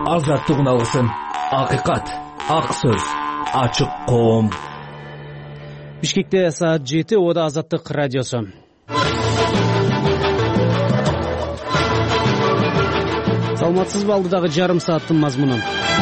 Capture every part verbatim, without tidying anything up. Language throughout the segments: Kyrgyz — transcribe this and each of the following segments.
азаттык алгысын. Акыйкат, ак сөз, ачык коом. Бишкекте саат жети, ода Азаттык радиосу. Саламатсызбы, алдыдагы жарым сааттын мазмуну.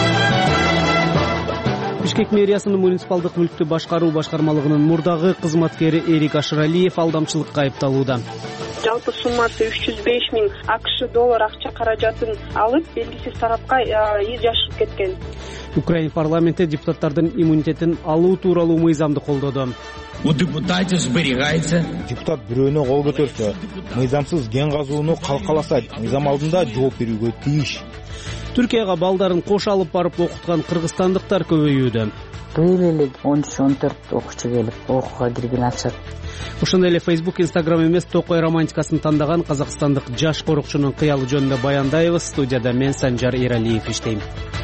Бишкек мэриясынын муниципалдык мүлктү башкаруу башкармалыгынын мурдагы кызматкери Эрик Ашыралиев алдамчылыкка айыпталууда. Жалпы суммасы үч жүз беш миң АКШ доллар акча каражатын алып, белгисиз тарапка из жашырып кеткен. Украина парламенти депутаттардын иммунитетин алуу тууралуу мыйзамды колдоду. У депутатов зберегается. Депутат бирөөнө кол көтөрсө, мыйзамсыз кен казууну калкаласа, мыйзам алдында жооп берүүгө тийиш. Түркияга балдарын кош алып барып окуткан кыргызстандыктар көбөйүүдө. Быйыл эле он үч он төрт окуучу келип окууга кирген атышат. Ошондой эле Facebook, Instagram эмес, токой романтикасын тандаган казакстандык жаш корукчунун кыялы жөнүндө баяндайбыз. Студияда мен Санжар Эралиев иштейм.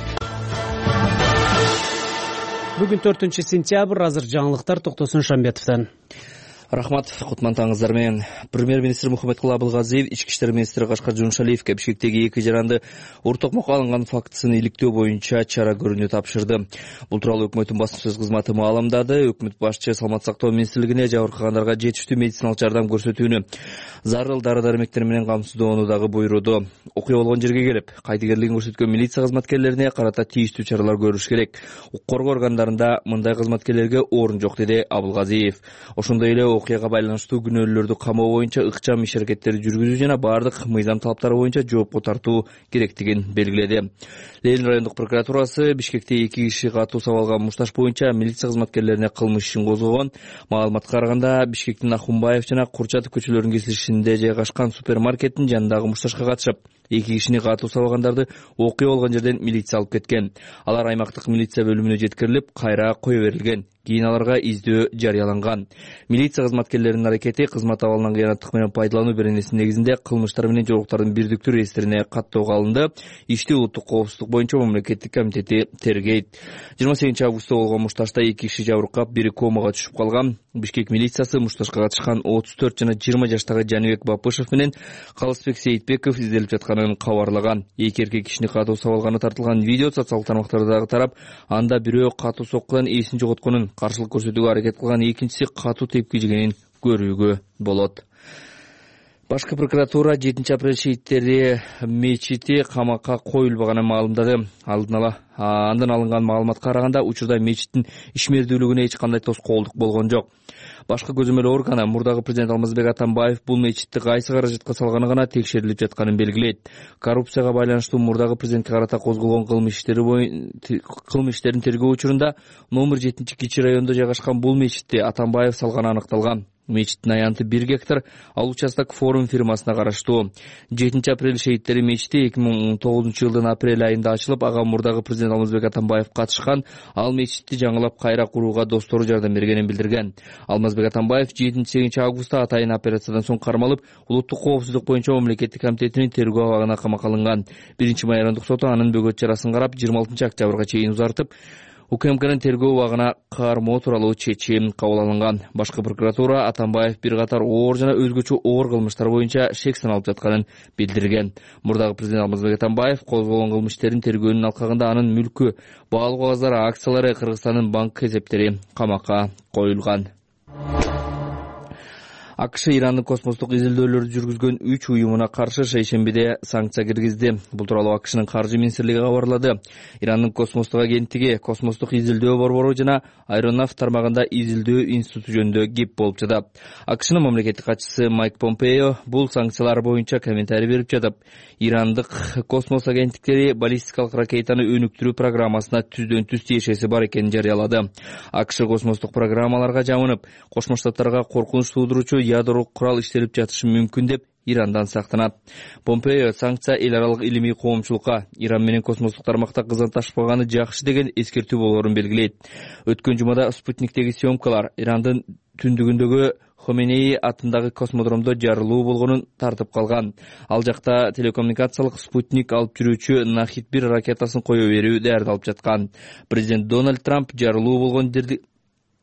Бүгүн төртүнчү сентябрь, азыр жаңылыктар Токтосун Шамбетовдон. Рахмат, кутмантаңыздар менен. Премьер-министр Мухаммедкулы Абылгазиев ички иштер министри Кашкар Жумшалиевке Бишкектеги эки жаранды ортокмокко алынган фактысын иликтөө боюнча чара көрүүнү тапшырды. Бул тууралуу өкмөттүн басым сөз кызматы маалымдады. Өкмөт башчы Саламат сактоо министрлигине жабыркагандарга жетиштүү медициналык жардам көрсөтүүнү, зарыл дары-дармектер менен камсыздоону дагы буйруду. Окуя болгон жерге келип, кайдыгерлигин көрсөткөн милиция кызматкерлерине карата тийиштүү чаралар көрүш керек. Укук коргоо органдарында мындай кызматкерлерге орун жок, деди Абылгазиев. Ошондой эле окуяга байланыштуу күнөөлөрдү камоо боюнча ыкчам иш-аракеттерди жүргүзүү жана баардык мыйзам талаптары боюнча жоопко тартуу керектигин белгиледи. Ленин райондук прокуратурасы Бишкекте эки киши катуу сабалган мушташ боюнча милиция кызматкерлерине кылмыш ишин козгогон. Маалыматка караганда, Бишкектин Ахунбаев жана Курчатов көчөлөрүнүн кесилишинде жайгашкан супермаркеттин жанындагы мушташка катышып, эки кишини катуу сабагандарды окуя болгон жерден милиция алып кеткен. Алар аймактык милиция бөлүмүнө жеткирилип, кайра кое берилген. Кийин аларга издөө жарыяланган. Милиция кызматкерлеринин аракети кызмат абалынан кыянаттык менен пайдалануу беренесинин негизинде кылмыштар менен жоруктардын бирдиктүү реестрине каттоого алынды. Ишти улуттук коопсуздук боюнча мамлекеттик комитети тергейт. жыйырма сегизинчи августта болгон мушташта эки киши жабыркап, бири комага түшүп калган. Бишкек милициясы мушташка катышкан отуз төрт жана жыйырма жаштагы Жаныбек Бапышев менен Калысбек Сейитбеков изделип жатканын кабарлаган. Эки эркек кишини катуу сабалганы тартылган видео социалдык тармактарда тарап, анда бирөө катуу соккудан эсин жоготконун, каршылык көрсөтүүгө аракет кылган, экинчиси катуу тепки жегенин көрүүгө болот. Башкы прокуратура жетинчи апрель шейиттери мечити камакка коюлбаганын маалымдады. Алдын ала андан алынган маалыматка караганда, учурда мечиттин ишмердүүлүгүнө эч кандай тоскоолдук болгон жок. Башкы көзөмөл органы мурдагы президент Алмазбек Атамбаев бул мечитти кайсы каражатка салганы гана текшерилип жатканын белгилейт. Коррупцияга байланыштуу мурдагы президентке карата козголгон кылмыш иштери боюнча кылмыш иштерин тергөө учурунда номер жетинчи кичи райондо жайгашкан бул мечитти Атамбаев салганы аныкталган. Мечиттин аянты бир гектар, ал участок форум фирмасына караштуу. жетинчи апрель шейиттери мечити эки миң он тогузунчу жылдын апрель айында ачылып, ага мурдагы президент Алмазбек Атамбаев катышкан. Ал мечитти жаңылап кайра курууга достору жардам бергенин билдирген. Алмазбек Атамбаев жетинчи сегизинчи августта атайын операциядан соң кармалып, улуттук коопсуздук боюнча мамлекеттик комитетинин тергөө абагына камакка алынган. биринчи май райондук соту анын бөгөт чарасын карап, жыйырма алтынчы октябрга чейин узартып, УКМКнын тергөө убагына кармоо тууралуу чечим кабыл алынган. Башкы прокуратура Атамбаев бир катар оор жана өзгөчө оор кылмыштар боюнча шек саналып жатканын билдирген. Мурдагы президент Алмазбек Атамбаев козголгон кылмыш иштерин тергөөнүн алкагында анын мүлкү, баалуу кагаздары, акциялары, Кыргызстандын банк эсептери камакка коюлган. АКШ Ирандын космостук изилдөөлөрдү жүргүзгөн үч уюмуна каршы шейшембиде санкция киргизди. Бул тууралуу АКШнын каржы министрлиги кабарлады. Ирандын космостук агенттиги космостук изилдөө борбору жана аэронавт тармагында изилдөө институту жөнүндө кеп болуп жатат. АКШнын мамлекеттик катчысы Майк Помпео бул санкциялар боюнча комментарий берип жатып, Ирандык космос агенттиктери баллистикалык ракетаны өнүктүрүү программасына түздөн түз тиешеси бар экенин жарыялады. АКШ космостук программаларга жамынып, Кошмо Штаттарга коркунуч туудуруучу ядро курал иштелип жатышы мүмкүн деп Ирандан сактанат. Помпео санкция эл аралык илимий коомчулукка Иран менен космостук тармакта кызматташпаганы жакшы деген эскертүү болоорун белгилейт. Өткөн жумада Спутниктеги съемкалар Ирандын түндүгүндөгү Хоменей атындагы космодромдо жарылуу болгонун тартып калган. Ал жакта телекоммуникациялык спутник алып жүрүүчү Нахид бир ракетасын кое берүү даярдалып жаткан. Президент Дональд Трамп жарылуу болгон жерди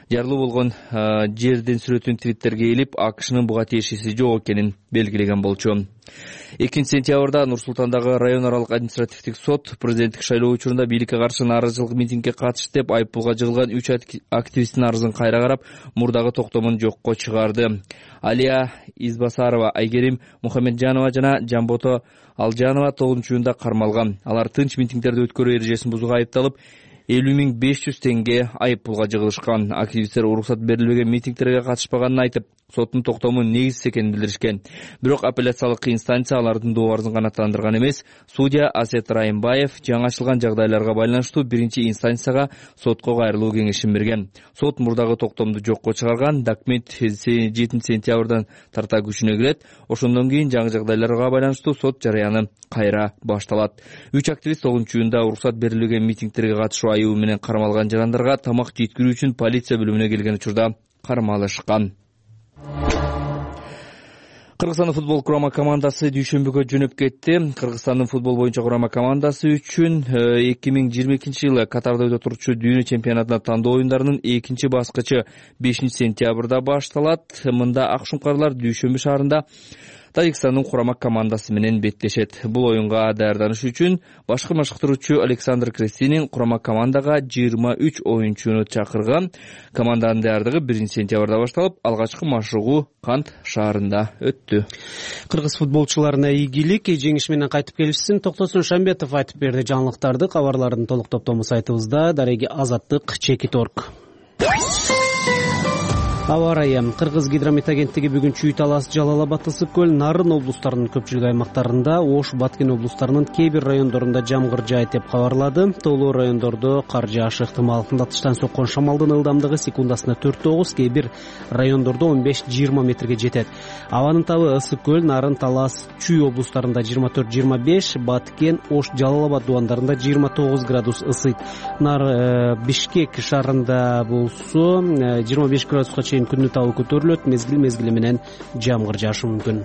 жарылуу болгон жердин сүрөтүн твиттерге илип, АКШнын буга тиешеси жок экенин белгилеген болчу. экинчи сентябрда Нур-Султандагы район аралык административдик сот президенттик шайлоо учурунда бийликке каршы нааразычылык митингге катышты деп айыппулга жыгылган үч активисттин арызын кайра карап, мурдагы токтомун жокко чыгарды. Алия Избасарова, Айгерим Мухаммеджанова жана Жамбото Алжанова тогузунчу июнда кармалган. Алар тынч митингдерди өткөрүү эрежесин бузууга айыпталып, элүү миң беш жүз теңге айыппулга жыгылышкан. Активисттер уруксат берилбеген митингтерге катышпаганын айтып, соттун токтому негизсиз экенин билдиришкен. Бирок апелляциялык инстанция алардын дообарызын канааттандырган эмес. Судья Асет Райымбаев жаңы ачылган жагдайларга байланыштуу биринчи инстанцияга сотко кайрылуу кеңешин берген. Сот мурдагы токтомду жокко чыгарган. Документ жетинчи сентябрдан тарта күчүнө кирет. Ошондон кийин жаңы жагдайларга байланыштуу сот жарыяны кайра башталат. Үч активист тогузунчу июнда уруксат берилбеген митингтерге катышуу айыбы менен кармалган жарандарга тамак жеткирүү үчүн полиция бөлүмүнө келген учурда кармалышкан. Кыргызстандын футбол курама командасы дүйшөмбүгө жөнөп кетти. Кыргызстандын футбол боюнча курама командасы үчүн эки миң жыйырма экинчи жылы Катарда өтө турчу дүйнө чемпионатына тандоо оюндарынын экинчи баскычы бешинчи сентябрда башталат. Мында ак шумкарлар Дүйшөмбү шаарында Тажикстандын курама командасы менен беттешет. Бул оюнга даярданыш үчүн башкы машыктыруучу Александр Крестинин курама командага жыйырма үч оюнчуну чакырган. Команданын даярдыгы биринчи сентябрда башталып, алгачкы машыгуу Кант шаарында өттү. Кыргыз футболчуларына ийгилик, жеңиш менен кайтып келишсин. Токтосун Шамбетов айтып берди жаңылыктарды. Кабарлардын толук топтому сайтыбызда. Дареги Азаттык, Чекит.орг. Аба ырайы. Кыргыз гидромет агенттиги бүгүн Чүй, Талас, Жалал Абад, Ысык көл, Нарын облустарынын көпчүлүк аймактарында, Ош, Баткен облустарынын кээ бир райондорунда жамгыр жаайт деп кабарлады. Тоолуу райондордо кар жаашы ыктымал. Тыштан соккон шамалдын ылдамдыгы секундасына төрт тогуз, кээ бир райондордо он беш жыйырма метрге жетет. Абанын табы Ысык көл, Нарын, Талас, Чүй облустарында жыйырма төрт жыйырма беш, Баткен, Ош, Жалал Абад дубандарында жыйырма тогуз градус ысыйт. Нар Бишкек шаарында болсо жыйырма беш градуска чейин күндүн табы көтөрүлөт, мезгил мезгили менен жамгыр жаашы мүмкүн.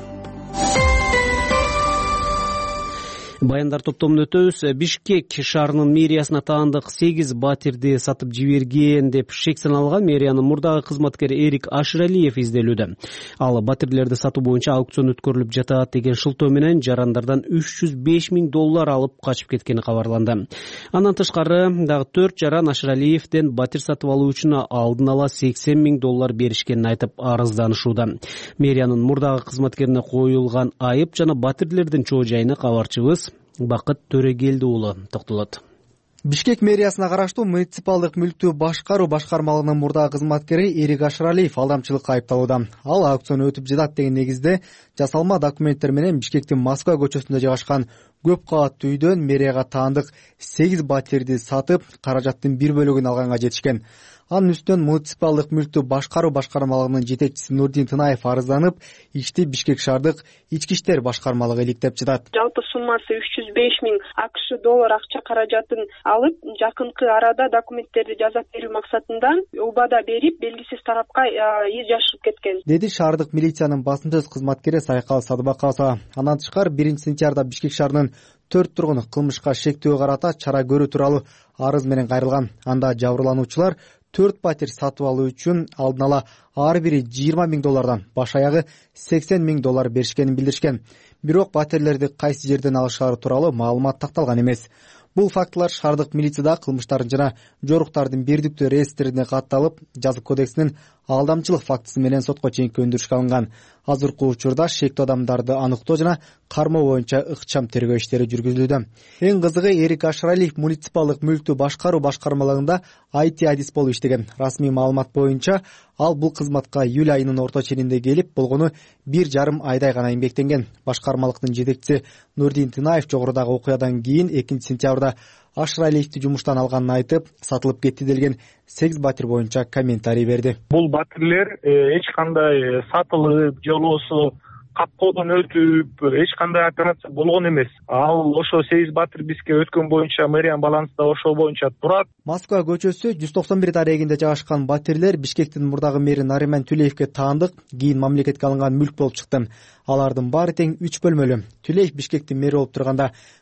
Баяндар топтомун өтөбүз. Бишкек шаарынын мэриясына таандык сегиз батирди сатып жиберген деп шек саналган мэриянын мурдагы кызматкери Эрик Аширалиев изделүүдө. Ал батирлерди сатуу боюнча аукцион өткөрүлүп жатат деген шылтоо менен жарандардан үч жүз беш миң доллар алып качып кеткени кабарланды. Андан тышкары дагы төрт жаран Аширалиевден батир сатып алуу үчүн алдын ала сексен миң доллар беришкенин айтып арызданышууда. Мэриянын мурдагы кызматкерине коюлган айып жана батирлердин чоо жайына кабарчыбыз Бакыт Төрегелди уулу токтолот. Бишкек мэриясына караштуу муниципалдык мүлктү башкаруу башкармалыгынын мурдагы кызматкери Эрик Аширалиев алдамчылыкка айыпталууда. Ал аукцион өтүп жатат деген негизде жасалма документтер менен Бишкектин Москва көчөсүндө жайгашкан көп кабаттуу үйдөн мэрияга таандык сегиз батирди сатып, каражаттын бир бөлүгүн алганга жетишкен. Анын үстүнөн муниципалдык мүлктү башкаруу башкармалыгынын жетекчиси Нурдин Тынаев арызданып, ишти Бишкек шаардык ички иштер башкармалыгы иликтеп жатат. Жалпы суммасы үч жүз беш миң АКШ доллар акча каражатын алып, жакынкы арада документтерди жазап берүү максатында убада берип, белгисиз тарапка из жашырып кеткен, деди шаардык милициянын басым сөз кызматкери Сайкал Садыбакасова. Андан тышкары биринчи сентябрда Бишкек шаарынын төрт тургуну кылмышка шектөө карата чара көрүү тууралуу арыз менен кайрылган. Анда жабырлануучулар төрт батир сатып алуу үчүн алдын ала ар бири жыйырма миң доллардан баш аягы сексен миң доллар беришкенин билдиришкен. Бирок батирлерди кайсы жерден алышары тууралуу маалымат такталган эмес. Бул фактылар шаардык милицияда кылмыштардын жана жоруктардын бирдиктүү реестрине катталып, жазык кодексинин алдамчылык фактысы менен сотко чейинки өндүрүшкө алынган. Азыркы учурда шектүү адамдарды аныктоо жана кармоо боюнча ыкчам тергөө иштери жүргүзүлүүдө. Эң кызыгы, Эрик Аширалиев муниципалдык мүлктү башкаруу башкармалыгында ай ти адис болуп иштеген. Расмий маалымат боюнча ал бул кызматка июль айынын орто ченинде келип, болгону бир жарым айдай гана эмгектенген. Башкармалыктын жетекчиси Нурдин Тынаев жогорудагы окуядан кийин экинчи сентябрда Аширалиевди жумуштан алганын айтып, сатылып кетти делген сегиз батир боюнча комментарий берди. Бул батирлер эч кандай сатылып же болбосо капкодон өтүп эч кандай операция болгон эмес. Ал ошо сегиз батир бизге өткөн боюнча мэриянын балансында ошол боюнча турат. Москва көчөсү жүз токсон бир дарегинде жайгашкан батирлер Бишкектин мурдагы мэри Нариман Түлеевге таандык, кийин мамлекетке алынган мүлк болуп чыкты. Алардын баары тең үч бөлмөлүү. Түлеев Бишкектин мэри болуп турганда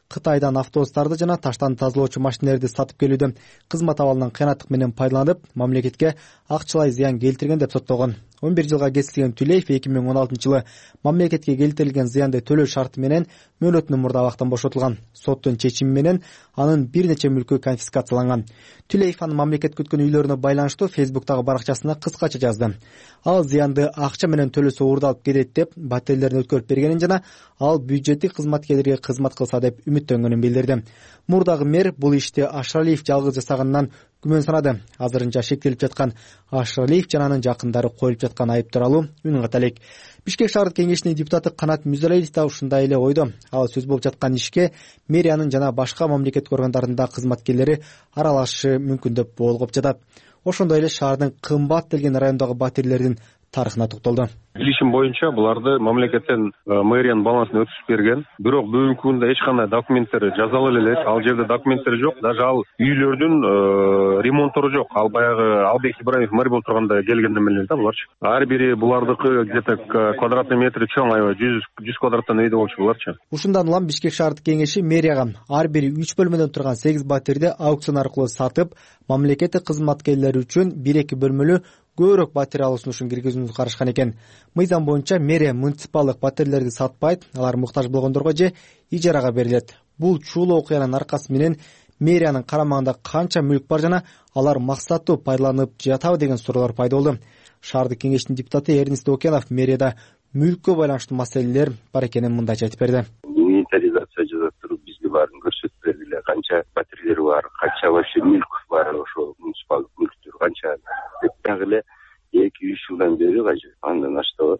Кытайдан автобустарды жана таштан тазалоочу машинелерди сатып келүүдө кызмат абалынан кыянаттык менен пайдаланып, мамлекетке акчалай зыян келтирген деп соттолгон. он бир жылга кесилген Түлеев эки миң он алтынчы жылы мамлекетке келтирилген зыянды төлөө шарты менен мөөнөтүнөн мурда абактан бошотулган. Соттун чечими менен анын бир нече мүлкү конфискацияланган. Түлеев анын мамлекет күткөн үйлөрүнө байланыштуу Фейсбуктагы баракчасына кыскача жазды. Ал зыянды акча менен төлөсө уурдалып кетет деп батирлерин өткөрүп бергенин жана ал бюджеттик кызматкерлерге кызмат кылса деп үмүттөнгөнүн билдирди. Мурдагы мэр бул ишти Ашралиев жалгыз жасаганынан күмөн санады. Азырынча шектелип жаткан Ашралиев жана анын жакындары коюлуп жаткан айып тууралуу үн ката элек. Бишкек шаардык кеңешинин депутаты Канат Мүзалиев да ушундай эле ойдо. Ал сөз болуп жаткан ишке мэриянын жана башка мамлекеттик органдарында кызматкерлери аралашышы мүмкүн деп болгоп жатат. Ошондой эле шаардын кымбат делген райондогу батирлердин тарыхына токтолду. Билишим боюнча буларды мамлекеттен мэриянын балансына өткүзүп берген. Бирок бүгүнкү күндө эч кандай документтери жазылып элек. Ал жерде документтери жок. Даже ал үйлөрдүн ремонттору жок. Ал баягы Албек Ибраимов мэр болуп турганда келгенден эле да буларчы. Ар бири булардыкы где-то квадратный метри чоң, аябай жүз квадраттан үйдө болчу буларчы. Ушундан улам Бишкек шаардык кеңеши мэрияга ар бири үч бөлмөдөн турган сегиз батирди аукцион аркылуу сатып, мамлекеттик кызматкерлери үчүн бир эки бөлмөлүү көбүрөөк батир алуу сунушун киргизүүнү карашкан экен. Мыйзам боюнча мэрия муниципалдык батирлерди сатпайт, алар муктаж болгондорго же ижарага берилет. Бул чуулуу окуянын аркасы менен мэриянын карамагында канча мүлк бар жана алар максаттуу пайдаланып жатабы деген суроолор пайда болду. Шаардык кеңештин депутаты Эрнест Окенов мэрияда мүлккө байланыштуу маселелер бар экенин мындайча айтып берди. Инвентаризация жасап туруп бизге баарын көрсөтүп бергиле, канча батирлер бар, канча вообще мүлк бар, ошо муниципалдык мүлктөр канча деп дагы эле эки үч жылдан бери кажы андан ашты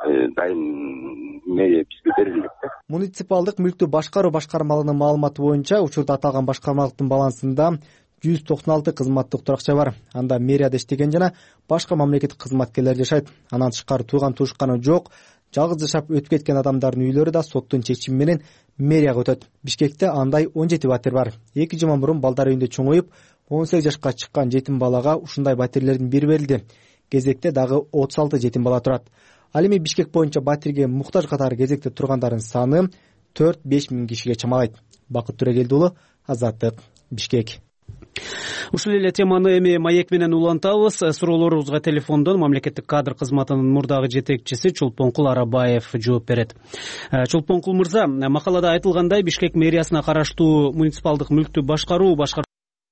дайын мэрия бизге берилет. Муниципалдык мүлктү башкаруу башкармалыгынын маалыматы боюнча учурда аталган башкармалыктын балансында жүз токсон алты кызматтык туракча бар. Анда мэрияда иштеген жана башка мамлекеттик кызматкерлер жашайт. Анан тышкары тууган туушканы жок, жалгыз жашап өтүп кеткен адамдардын үйлөрү да соттун чечими менен мэрияга өтөт. Бишкекте андай он жети батир бар. эки жыл мурун балдар үйүндө чоңоюп, он сегиз жашка чыккан жетим балага ушундай батирлердин бири берилди. Кезекте дагы отуз алты жетим бала турат. Ал эми Бишкек боюнча батирге муктаж катары кезекте тургандардын саны төрт беш миң кишиге чамалайт. Бакыт Төрөгелди уулу, Азаттык, Бишкек. Ушул эле теманы эми маек менен улантабыз. Суроолорубузга телефондон мамлекеттик кадр кызматынын мурдагы жетекчиси Чолпонкул Арабаев жооп берет. Чолпонкул мырза, макалада айтылгандай Бишкек мэриясына караштуу муниципалдык мүлктү башкаруу башкар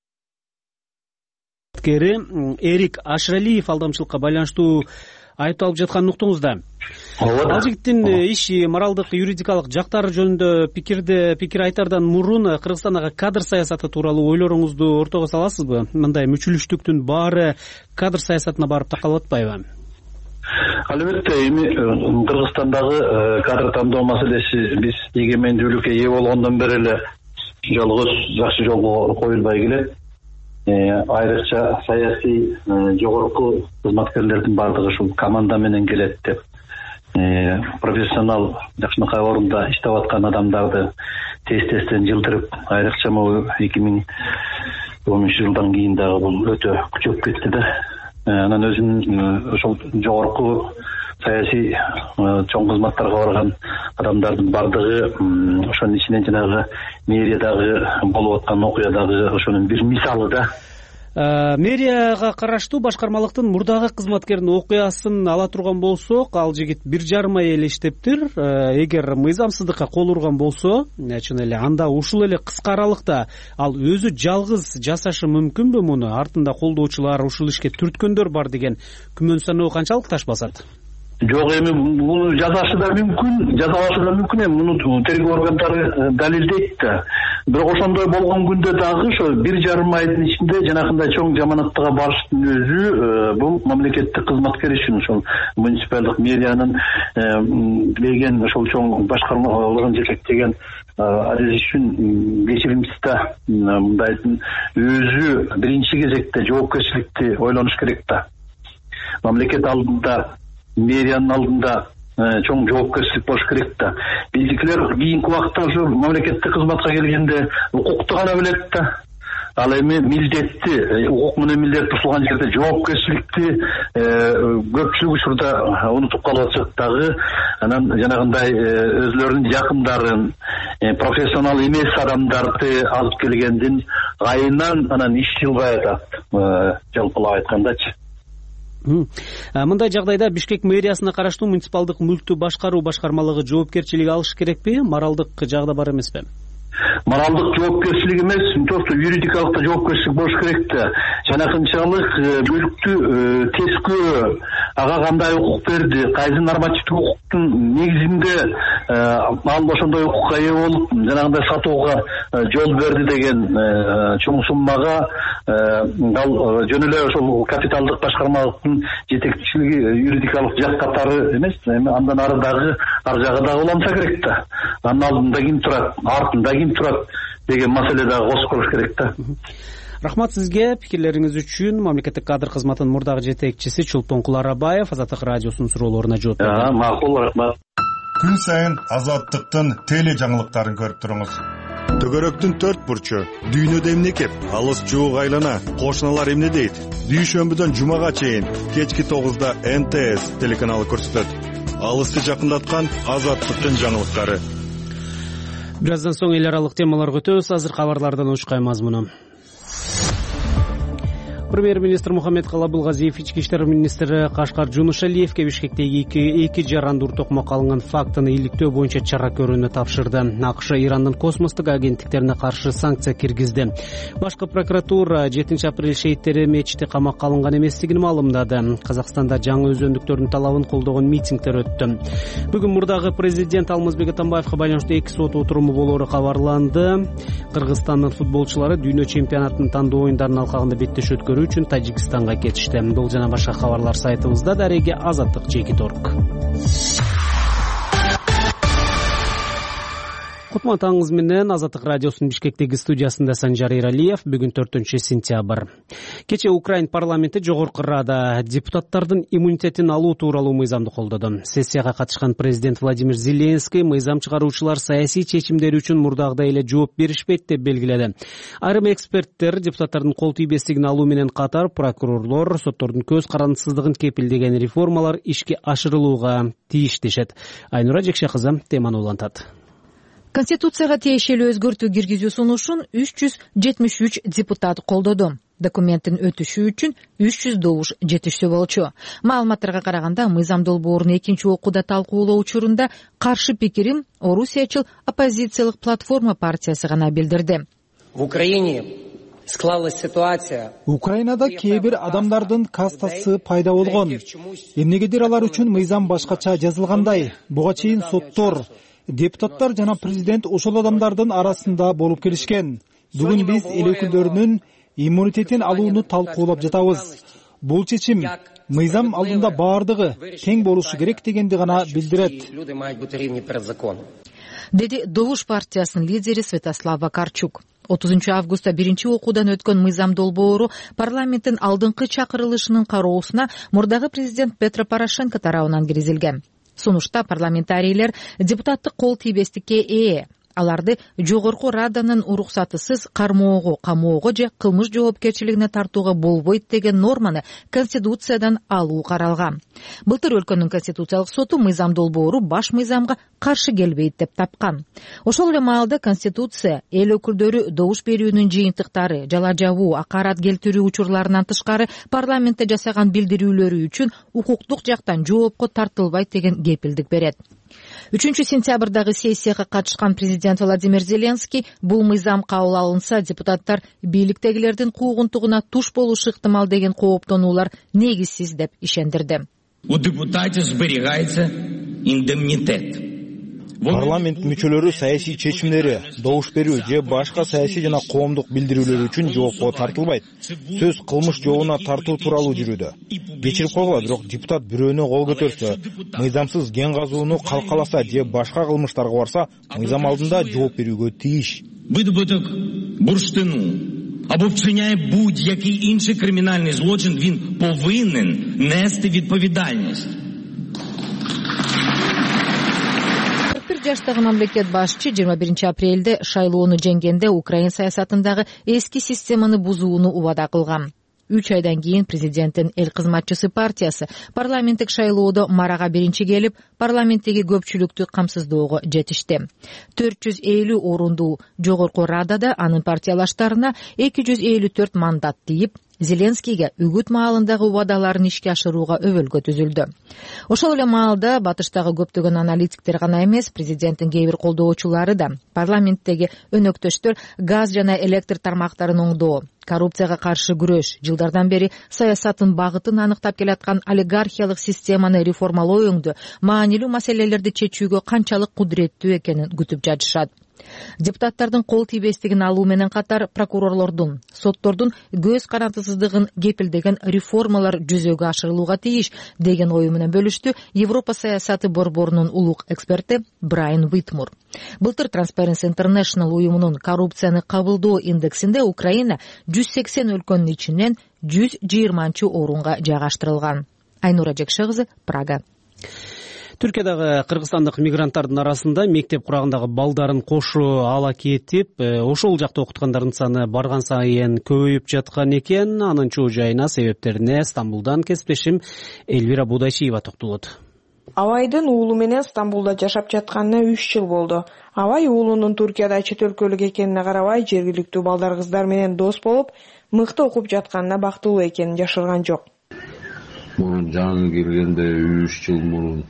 Эрик Ашралиев алдамчылыкка байланыштуу айыпталып жатканын уктуңузда. Ал жигиттин иши, моралдык, юридикалык жактары жөнүндө пикирди пикир айтардан мурун Кыргызстандагы кадр саясаты тууралуу ойлоруңузду ортого саласызбы? Мындай мүчүлүштүктүн баары кадр саясатына барып такалып атпайбы? Албетте, эми Кыргызстандагы кадр тандоо маселеси биз эгемендүүлүккө ээ болгондон бери эле жалгыз жакшы жолго коюлбай келет. Айрыкча саясий жогорку кызматкерлердин баардыгы ушул команда менен келет деп профессионал жакшынакай орунда иштеп аткан адамдарды тез-тезден жылдырып, айрыкча могу эки миң онунчу жылдан кийин дагы бул өтө күчөп кетти да. Анан өзүнүн ошол жогорку саясий чоң кызматтарга барган адамдардын баардыгы ошонун ичинен жанагы мэриядагы болуп аткан окуядагы ошонун бир мисалы да. Мэрияга караштуу башкармалыктын мурдагы кызматкеринин окуясын ала турган болсок, ал жигит бир жарым ай эле иштептир. Эгер мыйзамсыздыкка кол урган болсо, чын эле анда ушул эле кыска аралыкта ал өзү жалгыз жасашы мүмкүнбү муну? Артында колдоочулар, ушул ишке түрткөндөр бар деген күмөн саноо канчалык таш басат? Жок, эми муну жазашы да мүмкүн, жазалашы да мүмкүн, эми муну тергөө органдары далилдейт да. Бирок ошондой болгон күндө дагы ошо бир жарым айдын ичинде жанакындай чоң жаманаттыга барыштын өзү бул мамлекеттик кызматкер үчүн, ошол муниципалдык мэриянын билеген ошол чоң башкармалыгын жетектеген азиз үчүн кечиримсиз да. Мындайдын өзү биринчи кезекте жоопкерчиликти ойлонуш керек да. Мамлекет алдында, мэриянын алдында чоң жоопкерчилик болуш керек да. Биздикилер кийинки убакытта ушу мамлекеттик кызматка келгенде укукту гана билет да. ал эми милдетти, укук менен милдет бузулган жерде жоопкерчиликти көпчүлүк учурда унутуп калып атышат дагы. Анан жанагындай өзлөрүнүн жакындарын, профессионал эмес адамдарды алып келгендин айынан анан иш жылбай атат, жалпылап айткандачы. Мындай жагдайда Бишкек мэриясына караштуу муниципалдык мүлктү башкаруу башкармалыгы жоопкерчилик алыш керекпи? Моралдык жагда бар эмеспи? Моралдык жоопкерчилик эмес, просто юридикалык да жоопкерчилик болуш керек да. Жанакынчалык мүлктү тескөө, ага кандай укук берди, кайсы нормативдик укуктун негизинде ал ошондой укукка ээ болуп, жанагындай сатууга жол берди деген чоң суммага ал жөн эле ошол капиталдык башкармалыктын жетекчилиги юридикалык жак катары эмес, андан ары дагы ар жагы дагы уланса керек да. Анын алдында ким турат, артында ким турат деген маселе дагы косуп коюш керек да. Рахмат сизге пикирлериңиз үчүн. Мамлекеттик кадр кызматынын мурдагы жетекчиси Чулпон Куларабаев Азаттык радиосунун суроолоруна жооп берди. Макул, рахмат. Күн сайын Азаттыктын теле жаңылыктарын көрүп туруңуз. Төгөрөктүн төрт бурчу, дүйнөдө эмне кеп, алыс жуук айлана, кошуналар эмне дейт? Дүйшөмбүдөн жумага чейин кечки тогузда Эн Тэ Эс телеканалы көрсөтөт. Алысты жакындаткан Азаттыктын жаңылыктары. Бир аздан соң эл аралык темаларга өтөбүз. Азыр кабарлардан ушкай мазмуну. Премьер-министр Мухаммедкалый Абылгазиев ички иштер министри Кашкар Жунушалиевке Бишкектеги эки жаранды уртокмок алынган фактыны иликтөө боюнча чара көрүүнү тапшырды. АКШ Ирандын космостук агенттиктерине каршы санкция киргизди. Башкы прокуратура жетинчи апрель шейиттери мечити камакка алынган эместигин маалымдады. Казакстанда жаңы өзөндүктөрдүн талабын колдогон митингдер өттү. Бүгүн мурдагы президент Алмазбек Атамбаевга байланыштуу эки сот отуруму болоору кабарланды. Кыргызстандын футболчулары дүйнө чемпионатынын тандоо оюндарынын алкагында беттеш өткөрүү үчүн Тажикстанга кетишти. Бул жана башка кабарлар сайтыбызда. Дареге Азаттык Жеки Торг. Кутман таңыңыз менен Азаттык радиосунун Бишкектеги студиясында Санжар Эралиев. Бүгүн төртүнчү сентябрь. Кече Украин парламенти жогорку Рада депутаттардын иммунитетин алуу тууралуу мыйзамды колдоду. Сессияга катышкан президент Владимир Зеленский мыйзам чыгаруучулар саясий чечимдери үчүн мурдагыдай эле жооп беришпейт деп белгиледи. Айрым эксперттер депутаттардын кол тийбестигин алуу менен катар прокурорлор соттордун көз карандысыздыгын кепилдеген реформалар ишке ашырылууга тийиш дешет. Айнура Жекше кызы теманы улантат. Конституцияга тиешелүү өзгөртүү киргизүү сунушун үч жүз жетимиш үч депутат колдоду. Документтин өтүшү үчүн үч жүз добуш жетиштүү болчу. Маалыматтарга караганда мыйзам долбоорун экинчи окууда талкуулоо учурунда каршы пикирин Орусиячыл оппозициялык платформа партиясы гана билдирди. В Украине склалась ситуация. Украинада кээ бир адамдардын кастасы пайда болгон. Эмнегедир алар үчүн мыйзам башкача жазылгандай. Буга чейин соттор, депутаттар жана президент ошол адамдардын арасында болуп келишкен. Бүгүн биз эл өкүлдөрүнүн иммунитетин алууну талкуулап жатабыз. Бул чечим мыйзам алдында баардыгы тең болушу керек дегенди гана билдирет. Деди Добуш партиясынын лидери Святослав Вакарчук. отузунчу августта биринчи окуудан өткөн мыйзам долбоору парламенттин алдыңкы чакырылышынын кароосуна мурдагы президент Петро Порошенко тарабынан киргизилген. Сунушта парламентарийлер депутаттык кол тийбестикке ээ. Аларды жогорку Раданын уруксатысыз кармоого, камоого же кылмыш жоопкерчилигине тартууга болбойт деген норманы Конституциядан алуу каралган. Былтыр өлкөнүн Конституциялык соту мыйзам долбоору баш мыйзамга каршы келбейт деп тапкан. Ошол эле маалда Конституция эл өкүлдөрү добуш берүүнүн жыйынтыктары, жала жабуу, акарат келтирүү учурларынан тышкары парламентте жасаган билдирүүлөрү үчүн укуктук жактан жоопко тартылбайт деген кепилдик берет. үчүнчү сентябрдагы сессияга катышкан президент Владимир Зеленский бул мыйзам кабыл алынса депутаттар бийликтегилердин куугунтугуна туш болушу ыктымал деген кооптонуулар негизсиз деп ишендирди. У депутатов сберегается индемнитет. Парламент мүчөлөрү саясий чечимдери, добуш берүү же башка саясий жана коомдук билдирүүлөр үчүн жоопко тартылбайт. Сөз кылмыш жообуна тартуу тууралуу жүрүүдө. Кечирип койгула, бирок депутат бирөөнө кол көтөрсө, мыйзамсыз кен казууну калкаласа же башка кылмыштарга барса, мыйзам алдында жооп берүүгө тийиш. Видобуток бурштину або вчиняє будь-який інший кримінальний злочин, він повинен нести відповідальність. жаштагы мамлекет башчы жыйырма биринчи апрелде шайлоону жеңгенде Украин саясатындагы эски системаны бузууну убада кылган. Үч айдан кийин президенттин эл кызматчысы партиясы парламенттик шайлоодо марага биринчи келип, парламенттеги көпчүлүктү камсыздоого жетишти. төрт жүз элүү орундуу жогорку радада анын партиялаштарына эки жүз элүү төрт мандат тийип, Зеленскийге үгүт маалындагы убадаларын ишке ашырууга өбөлгө түзүлдү. Ошол эле маалда батыштагы көптөгөн аналитиктер гана эмес, президенттин кээ бир колдоочулары да парламенттеги өнөктөштөр газ жана электр тармактарын оңдоо, коррупцияга каршы күрөш, жылдардан бери саясатын багытын аныктап келаткан олигархиялык системаны реформалоо өңдө маанилүү маселелерди чечүүгө канчалык кудуреттүү экенин күтүп жатышат. Депутаттардын кол тийбестигин алуу менен катар прокурорлордун, соттордун көз карандысыздыгын кепилдеген реформалар жүзөгө ашырылууга тийиш деген ою менен бөлүштү Европа саясаты борборунун улук эксперти Брайан Уитмур. Былтыр Transparency International уюмунун коррупцияны кабылдоо индексинде Украина жүз сексен өлкөнүн ичинен жүз жыйырманчы орунга жайгаштырылган. Айнура Жекше кызы, Прага. Түркиядагы кыргызстандык мигранттардын арасында мектеп курагындагы балдарын кошо ала кетип, ошол жакта окуткандардын саны барган сайын көбөйүп жаткан экен. Анын чоо жайына, себептерине Стамбулдан кесиптешим Эльвира Будайчиева токтолот. Авайдын уулу менен Стамбулда жашап жатканына үч жыл болду. Авай уулунун Туркияда чет өлкөлүк экенине карабай, жергиликтүү балдар кыздар менен дос болуп, мыкты окуп жатканына бактылуу экенин жашырган жок. Мага жаңы киргенде үч жыл мурун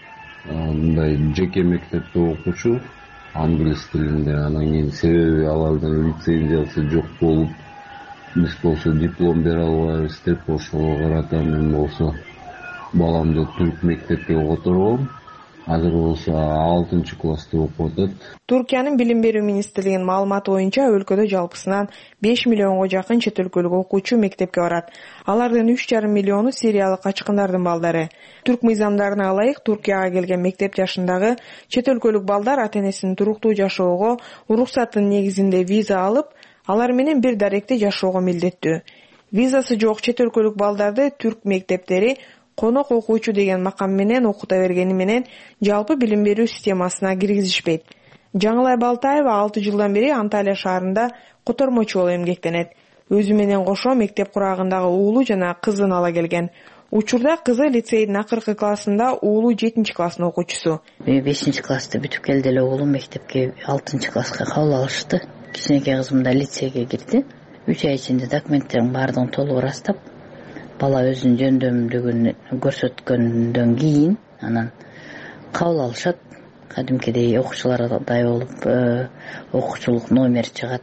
мындай жеке мектепте окуучу, англис тилинде, анан кийин себеби алардын лицензиясы жок болуп, биз болсо диплом бере албайбыз деп, ошого карата мен болсо баламды түрк мектепке которгом. Азыр болсо алтынчы класста окуп атат. Туркиянын билим берүү министрлигинин маалыматы боюнча өлкөдө жалпысынан беш миллионго жакын чет өлкөлүк окуучу мектепке барат. Алардын үч жарым миллиону сириялык качкындардын балдары. Түрк мыйзамдарына ылайык Туркияга келген мектеп жашындагы чет өлкөлүк балдар ата-энесинин туруктуу жашоого уруксаттын негизинде виза алып, алар менен бир даректе жашоого милдеттүү. Визасы жок чет өлкөлүк балдарды түрк мектептери конок окуучу деген макам менен окута бергени менен жалпы билим берүү системасына киргизишпейт. Жаңылай Балтаева алты жылдан бери Анталия шаарында котормочу болуп эмгектенет. Өзү менен кошо мектеп курагындагы уулу жана кызын ала келген. Учурда кызы лицейдин акыркы классында, уулу жетинчи класстын окуучусу. бешинчи классты бүтүп келди эле уулум мектепке алтынчы класска кабыл алышты. Кичинекей кызым да лицейге кирди. үч ай ичинде документтерин баардыгын толук ырастап, бала өзүнүн жөндөмдүгүн көрсөткөндөн кийин анан кабыл алышат. Кадимкидей окуучулардай болуп, окуучулук номер чыгат.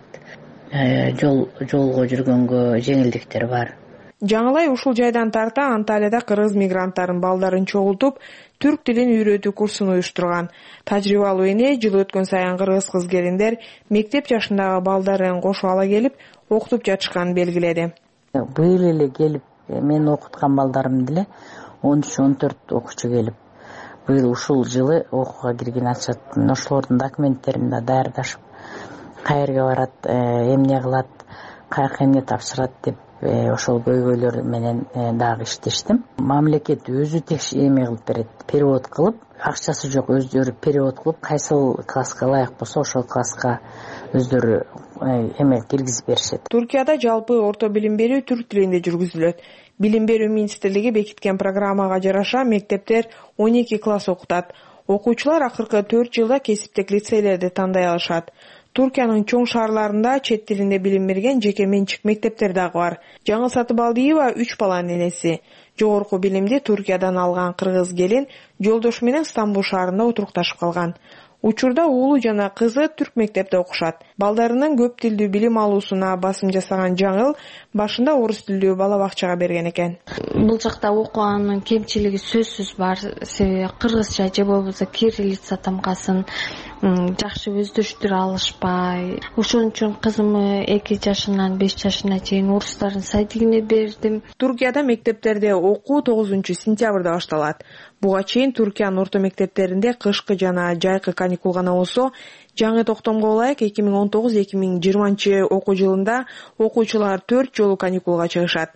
Жол жолго жүргөнгө жеңилдиктер бар. Жаңылай ушул жайдан тарта Анталияда кыргыз мигранттарын балдарын чогултуп, түрк тилин үйрөтүү курсун уюштурган. Тажрыйбалуу эне жыл өткөн сайын кыргыз кыз-келиндер мектеп жашындагы балдарын кошо ала келип, окутуп жатышканын белгиледи. Быйыл эле келип, мен окуткан балдарым деле он үч он төрт окуучу келип, быйыл ушул жылы окууга кирген атышат. Ошолордун документтерин да даярдашып, каерге барат, эмне кылат, каяка эмне тапшырат деп ошол көйгөйлөр менен дагы иштештим. Мамлекет өзү текш эме кылып берет, перевод кылып, акчасы жок өздөрү перевод кылып, кайсыл класска ылайык болсо ошол класска өздөрү эме киргизип беришет. Туркияда жалпы орто билим берүү түрк тилинде жүргүзүлөт. Билим берүү министрлиги бекиткен программага жараша мектептер он эки класс окутат. Окуучулар акыркы төрт жылда кесиптик лицейлерди тандай алышат. Туркиянын чоң шаарларында чет тилинде билим берген жеке менчик мектептер дагы бар. Жаңыл Сатыбалдиева үч баланын энеси. Жогорку билимди Туркиядан алган кыргыз келин жолдошу менен Стамбул шаарында отурукташып калган. Учурда уулу жана кызы түрк мектепте окушат. Балдарынын көп тилдүү билим алуусуна басым жасаган Жаңыл башында орус тилдүү бала бакчага берген экен. Бул жакта окуганын кемчилиги сөзсүз бар. Себеби кыргызча же болбосо кириллица тамгасын жакшы өздөштүрө алышпай. Ошон үчүн кызымы эки жашынан беш жашына чейин орустардын садигине бердим. Туркияда мектептерде окуу тогузунчу сентябрда башталат. Буга чейин Туркиянын орто мектептеринде кышкы жана жайкы каникул гана болсо, жаңы токтомго ылайык эки миң он тогуз эки миң жыйырманчы окуу жылында окуучулар төрт жолу каникулга чыгышат.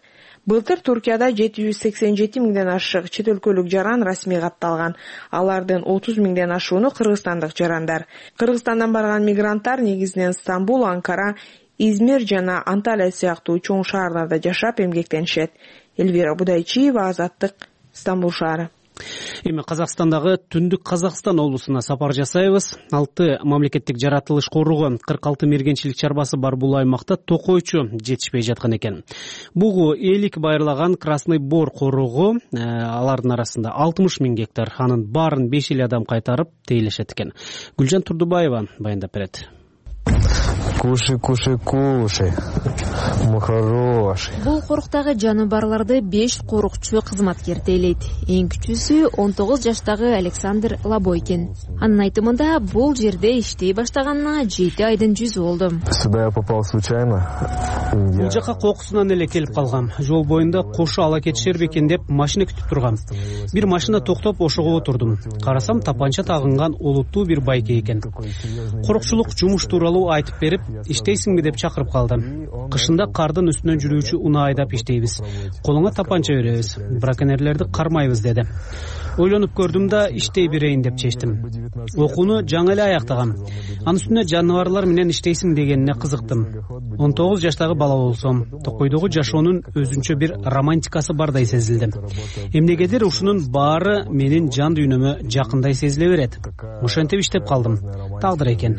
Былтыр Туркияда жети жүз сексен жети миңден ашык чет өлкөлүк жаран расмий катталган. Алардын отуз миңден ашууну кыргызстандык жарандар. Кыргызстандан барган мигранттар негизинен Стамбул, Анкара, Измир жана Анталия сыяктуу чоң шаарларда жашап эмгектенишет. Элвира Будайчиева, Азаттык, Стамбул шаары. Эми Казакстандагы Түндүк Казакстан облусуна сапар жасайбыз. Алты мамлекеттик жаратылыш коругу, кырк алты мергенчилик чарбасы бар бул аймакта токойчу жетишпей жаткан экен. Бугу элик байырлаган Красный Бор коругу, алардын арасында алтымыш миң гектар, анын баарын беш эле адам кайтарып тейлешет экен. Гүлжан Турдубаева баяндап берет. Кушай, кушай, кушай. Мы хороший. Бул коруктагы жаныбарларды беш корукчу кызматкер тейлейт. Эң күчүүсү он тогуз жаштагы Александр Лабойкин. Анын айтымында бул жерде иштей баштаганына жети айдын жүзү болду. Сюда я попал случайно. Бул жака кокусунан эле келип калгам. Жол боюнда кошу ала кетишер бекен деп машина күтүп тургам. Бир машина токтоп ошого отурдум. Карасам тапанча тагынган олуттуу бир байке экен. Корукчулук жумуш тууралуу айтып берип, иштейсиңби деп чакырып калды. Кышында кардын үстүнөн жүрүүчү унаа айдап иштейбиз. Колуңа тапанча беребиз. Браконьерлерди кармайбыз деди. Ойлонуп көрдүм да иштей берейин деп чечтим. Окууну жаңы эле аяктагам. Анын үстүнө жаныбарлар менен иштейсиң дегенине кызыктым. он тогуз жаштагы бала болсом, токойдогу жашоонун өзүнчө бир романтикасы бардай сезилди. Эмнегедир ушунун баары менин жан дүйнөмө жакындай сезиле берет. Ошентип иштеп калдым. Тагдыр экен.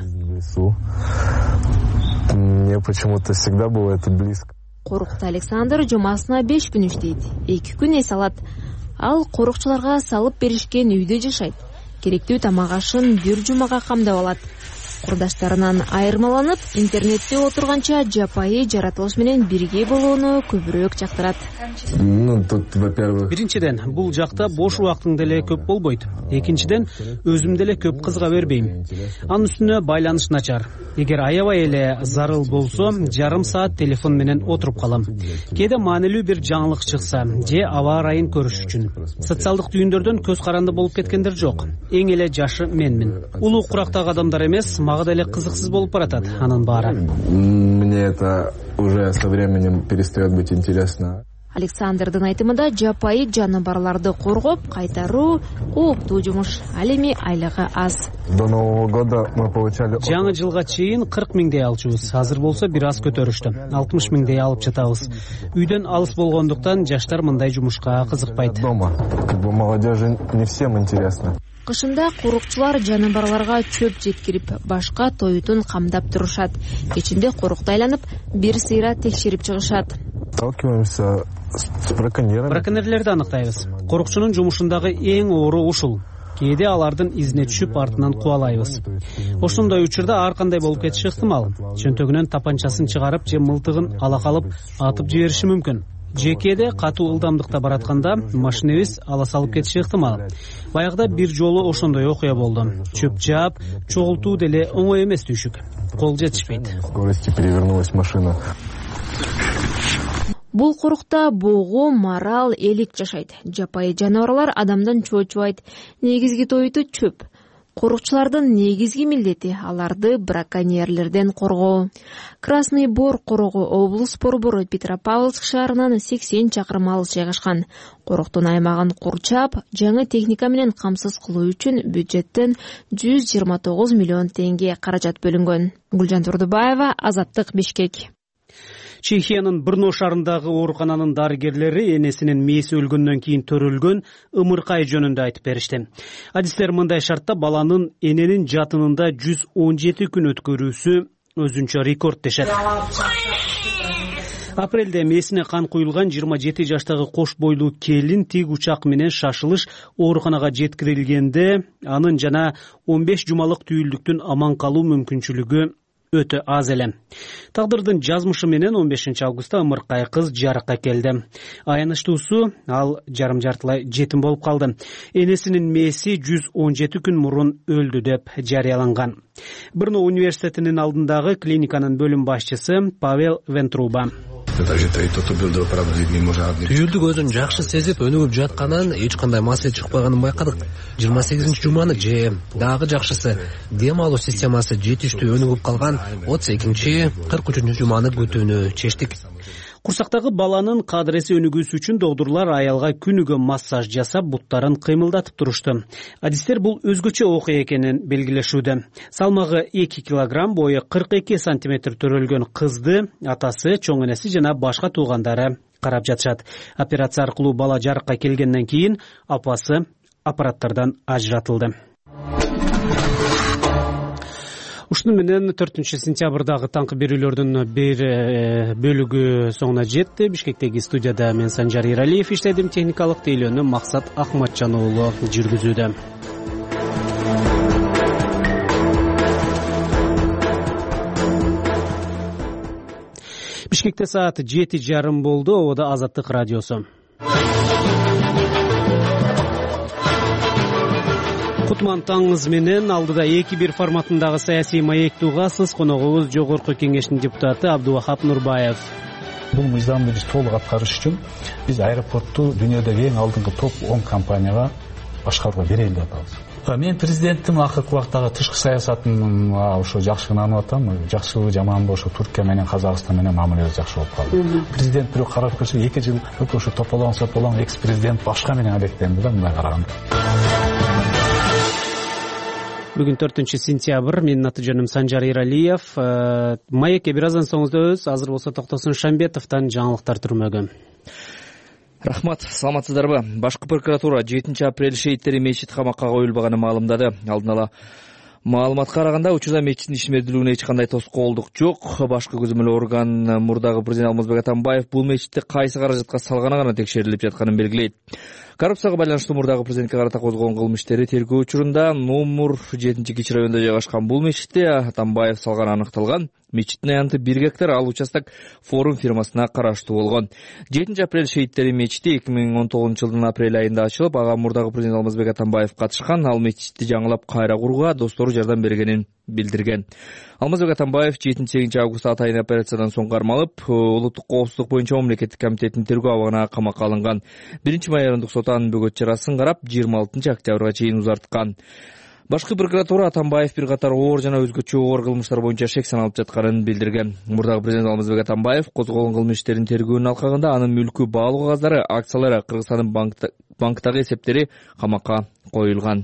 Мне почему-то всегда было это близко. Корукта Александр жумасына беш күн иштейт. эки күн эс алат. Ал корукчуларга салып беришкен үйдө жашайт. Керектүү тамак ашын бир жумага камдап алат. Курдаштарынан айырмаланып, интернетте отурганча жапайы жаратылыш менен бирге болууну көбүрөөк жактырат. Ну, тут, во-первых, биринчиден, бул жакта бош убактың деле көп болбойт. Экинчиден, өзүм деле көп кызга бербейм. Анын үстүнө байланыш начар. Эгер аябай эле зарыл болсо, жарым саат телефон менен отуруп калам. Кээде маанилүү бир жаңылык чыкса, же аба ырайын көрүш үчүн. Социалдык түйүндөрдөн көз каранды болуп кеткендер жок. Эң эле жашы менмин. Улуу курактагы адамдар эмес, мага деле кызыксыз болуп баратат анын баары. Мне это уже со временем перестает быть интересно. Александрдын айтымында жапайы жаныбарларды коргоп кайтаруу кооптуу жумуш. Ал эми айлыгы аз. До Нового года мы получали... Жаңы жылга чейин кырк миңдей алчубуз. Азыр болсо бир аз көтөрүштү. алтымыш миңдей алып жатабыз. Үйдөн алыс болгондуктан жаштар мындай жумушка кызыкпайт. Дома. Как бы молодежи не всем интересно. Кышында корукчулар жаныбарларга чөп жеткирип, башка тоютун камдап турушат. Кечинде корукта айланып, бир сыйра текшерип чыгышат. Сталкиваемся с браконьерами. Браконьерлерди аныктайбыз. Корукчунун жумушундагы эң оору ушул. Кээде алардын изине түшүп артынан кубалайбыз. Ошондой учурда ар кандай болуп кетиши ыктымал. Чөнтөгүнөн тапанчасын чыгарып же мылтыгын ала калып атып жибериши мүмкүн. Жекеде катуу ылдамдыкта баратканда машинебиз ала салып кетиши ыктымал. Баягыда бир жолу ошондой окуя болду. Чөп жаап, чогултуу деле оңой эмес түйшүк. Кол жетишпейт. Скорости перевернулась машина. Бул корукта богу, марал, элик жашайт. Жапайы жаныбарлар адамдан чочубайт. Негизги тоюту чөп. Корукчулардын негизги милдети аларды браконьерлерден коргоо. Красный Бор коругу облус борбору Петропавловск шаарынан сексен чакырым алыс жайгашкан. Коруктун аймагын курчап, жаңы техника менен камсыз кылуу үчүн бюджеттен жүз жыйырма тогуз миллион теңге каражат бөлүнгөн. Гүлжан Турдубаева, Азаттык, Бишкек. Чехиянын Брно шаарындагы оорукананын дарыгерлери энесинин мээси өлгөндөн кийин төрөлгөн ымыркай жөнүндө айтып беришти. Адистер мындай шартта баланын эненин жатынында жүз он жети күн өткөрүүсү өзүнчө рекорд дешет. Апрелде мээсине кан куюлган жыйырма жети жаштагы кош бойлуу келин тиг учак менен шашылыш ооруканага жеткирилгенде анын жана он беш жумалык түйүлдүктүн аман калуу мүмкүнчүлүгү өтө аз эле. Тагдырдын жазмышы менен он бешинчи августта ымыркай кыз жарыкка келди. Аянычтуусу ал жарым жартылай жетим болуп калды. Энесинин мээси жүз он жети күн мурун өлдү деп жарыяланган. Брно университетинин алдындагы клиниканын бөлүм башчысы Павел Вентруба. Түйүлдүк өзүн жакшы сезип, өнүгүп жатканын, эч кандай маселе чыкпаганын байкадык. жыйырма сегизинчи жуманы же дагы жакшысы дем алуу системасы жетиштүү өнүгүп калган. отуз экинчи кырк үчүнчү жуманы күтүүнү чечтик. Курсактагы баланын кадыреси өнүгүүсү үчүн доктурлар аялга күнүгө массаж жасап, буттарын кыймылдатып турушту. Адистер бул өзгөчө окуя экенин белгилешүүдө. Салмагы эки килограмм, бою кырк эки сантиметр төрөлгөн кызды атасы, чоң энеси жана башка туугандары карап жатышат. Операция аркылуу бала жарыкка келгенден кийин апасы аппараттардан ажыратылды. Ушуну менен төртүнчү сентябрдагы таңкы берүүлөрдүн бир бөлүгү соңуна жетти. Бишкектеги студияда мен Санжар Иралиев иштедим. Техникалык тейлөөнү Максат Ахматжан уулу жүргүзүүдө. Бишкекте саат жети жарым болду. Ободо Азаттык радиосу. Кутман таңыңыз менен. Алдыда эки бир форматындагы саясий маектти угасыз. Коногубуз Жогорку Кеңештин депутаты Абдубахап Нурбаев. Бул мыйзамды биз толук аткарыш үчүн биз аэропортту дүйнөдөгү эң алдыңкы топ он компанияга башкарууга берели деп атабыз. Мен президенттин акыркы убактагы тышкы саясатын ошо жакшы ынанып атам. Жакшыбы жаманбы ошо Түркия менен Казакстан менен мамилеси жакшы болуп калды. Президент бирок карап көрсө эки жыл ошо тополоң сополоң экс президент башка менен алектенди да мындай караганда. Бүгүн төртүнчү сентябрь. Менин аты жөнүм Санжар Иралиев. Маекке бир аздан соң өздөбүз. Азыр болсо Токтосун Шамбетовдон жаңылыктар түрмөгү. Рахмат, саламатсыздарбы? Башкы прокуратура жетинчи апрель шейиттери мечит камакка коюлбаганын маалымдады. Алдын ала маалыматка караганда, учурда мечиттин ишмердүүлүгүнө эч кандай тоскоолдук жок. Башкы көзөмөл орган мурдагы президент Алмазбек Атамбаев бул мечитти кайсы каражатка салганы гана текшерилип жатканын белгилейт. Коррупцияга байланыштуу мурдагы президентке карата козголгон кылмыш иштери тергөө учурунда номер жетинчи кичи районунда жайгашкан бул мечитти Атамбаев салганы аныкталган. Мечиттин аянты бир гектар, ал участок форум фирмасына караштуу болгон. жетинчи апрель шейиттери мечити эки миң он тогузунчу жылдын апрель айында ачылып, ага мурдагы президент Алмазбек Атамбаев катышкан. Ал мечитти жаңылап кайра курууга достору жардам бергенин билдирген. Алмазбек Атамбаев жетинчи сегизинчи август атайын операциядан соң кармалып, улуттук коопсуздук боюнча мамлекеттик комитеттин тергөө абагына камакка алынган. биринчи май айрымдык соту анын бөгөт чарасын карап, жыйырма алтынчы октябрга чейин узарткан. Башкы прокуратура Атамбаев бир катар оор жана өзгөчө оор кылмыштар боюнча шек саналып жатканын билдирген. Мурдагы президент Алмазбек Атамбаев козголгон кылмыш иштерин тергөөнүн алкагында анын мүлкү, баалуу кагаздары, акциялары, Кыргызстандын банктагы эсептери камакка коюлган.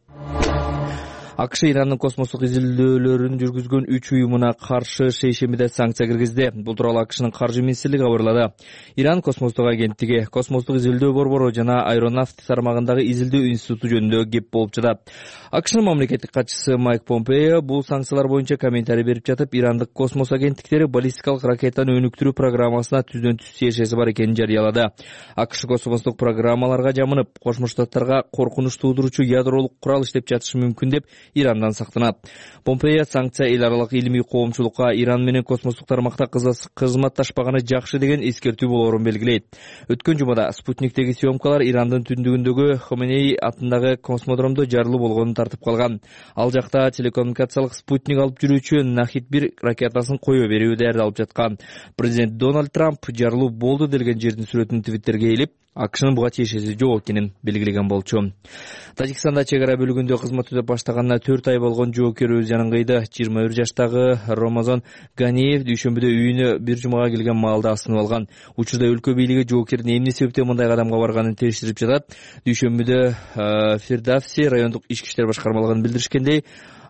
АКШ Ирандын космостук изилдөөлөрүн жүргүзгөн үч уюмуна каршы шейшембиде санкция киргизди. Бул тууралуу АКШнын каржы министрлиги кабарлады. Иран космостук агенттиги, космостук изилдөө борбору жана аэронавтика тармагындагы изилдөө институту жөнүндө кеп болуп жатат. АКШнын мамлекеттик катчысы Майк Помпео бул санкциялар боюнча комментарий берип жатып, ирандык космос агенттиктери баллистикалык ракетаны өнүктүрүү программасына түздөн түз тиешеси бар экенин жарыялады. АКШ космостук программаларга жамынып, Кошмо Штаттарга коркунуч туудуруучу ядролук курал иштеп жатышы мүмкүн деп Ирандан сактанат. Помпео санкция эл аралык илимий коомчулукка Иран менен космостук тармакта кызматташпаганы жакшы деген эскертүү болоорун белгилейт. Өткөн жумада спутниктеги съемкалар Ирандын түндүгүндөгү Хоменей атындагы космодромдо жарылуу болгонун тартып калган. Ал жакта телекоммуникациялык спутник алып жүрүүчү Нахид бир ракетасын кое берүү даярдалып жаткан. Президент Дональд Трамп жарылуу болду делген жердин сүрөтүн Твиттерге илип, АКШнын буга тиешеси жок экенин белгилеген болчу. Тажикстанда чек ара бөлүгүндө кызмат өтөп баштаганына төрт ай болгон жоокер өз жанын кыйды. жыйырма бир жаштагы Рамазан Ганиев дүйшөмбүдө үйүнө бир жумага келген маалда асынып алган. Учурда өлкө бийлиги жоокердин эмне себептен мындай кадамга барганын териштирип жатат. Дүйшөмбүдө Фирдавси райондук ички иштер башкармалыгын билдиришкендей,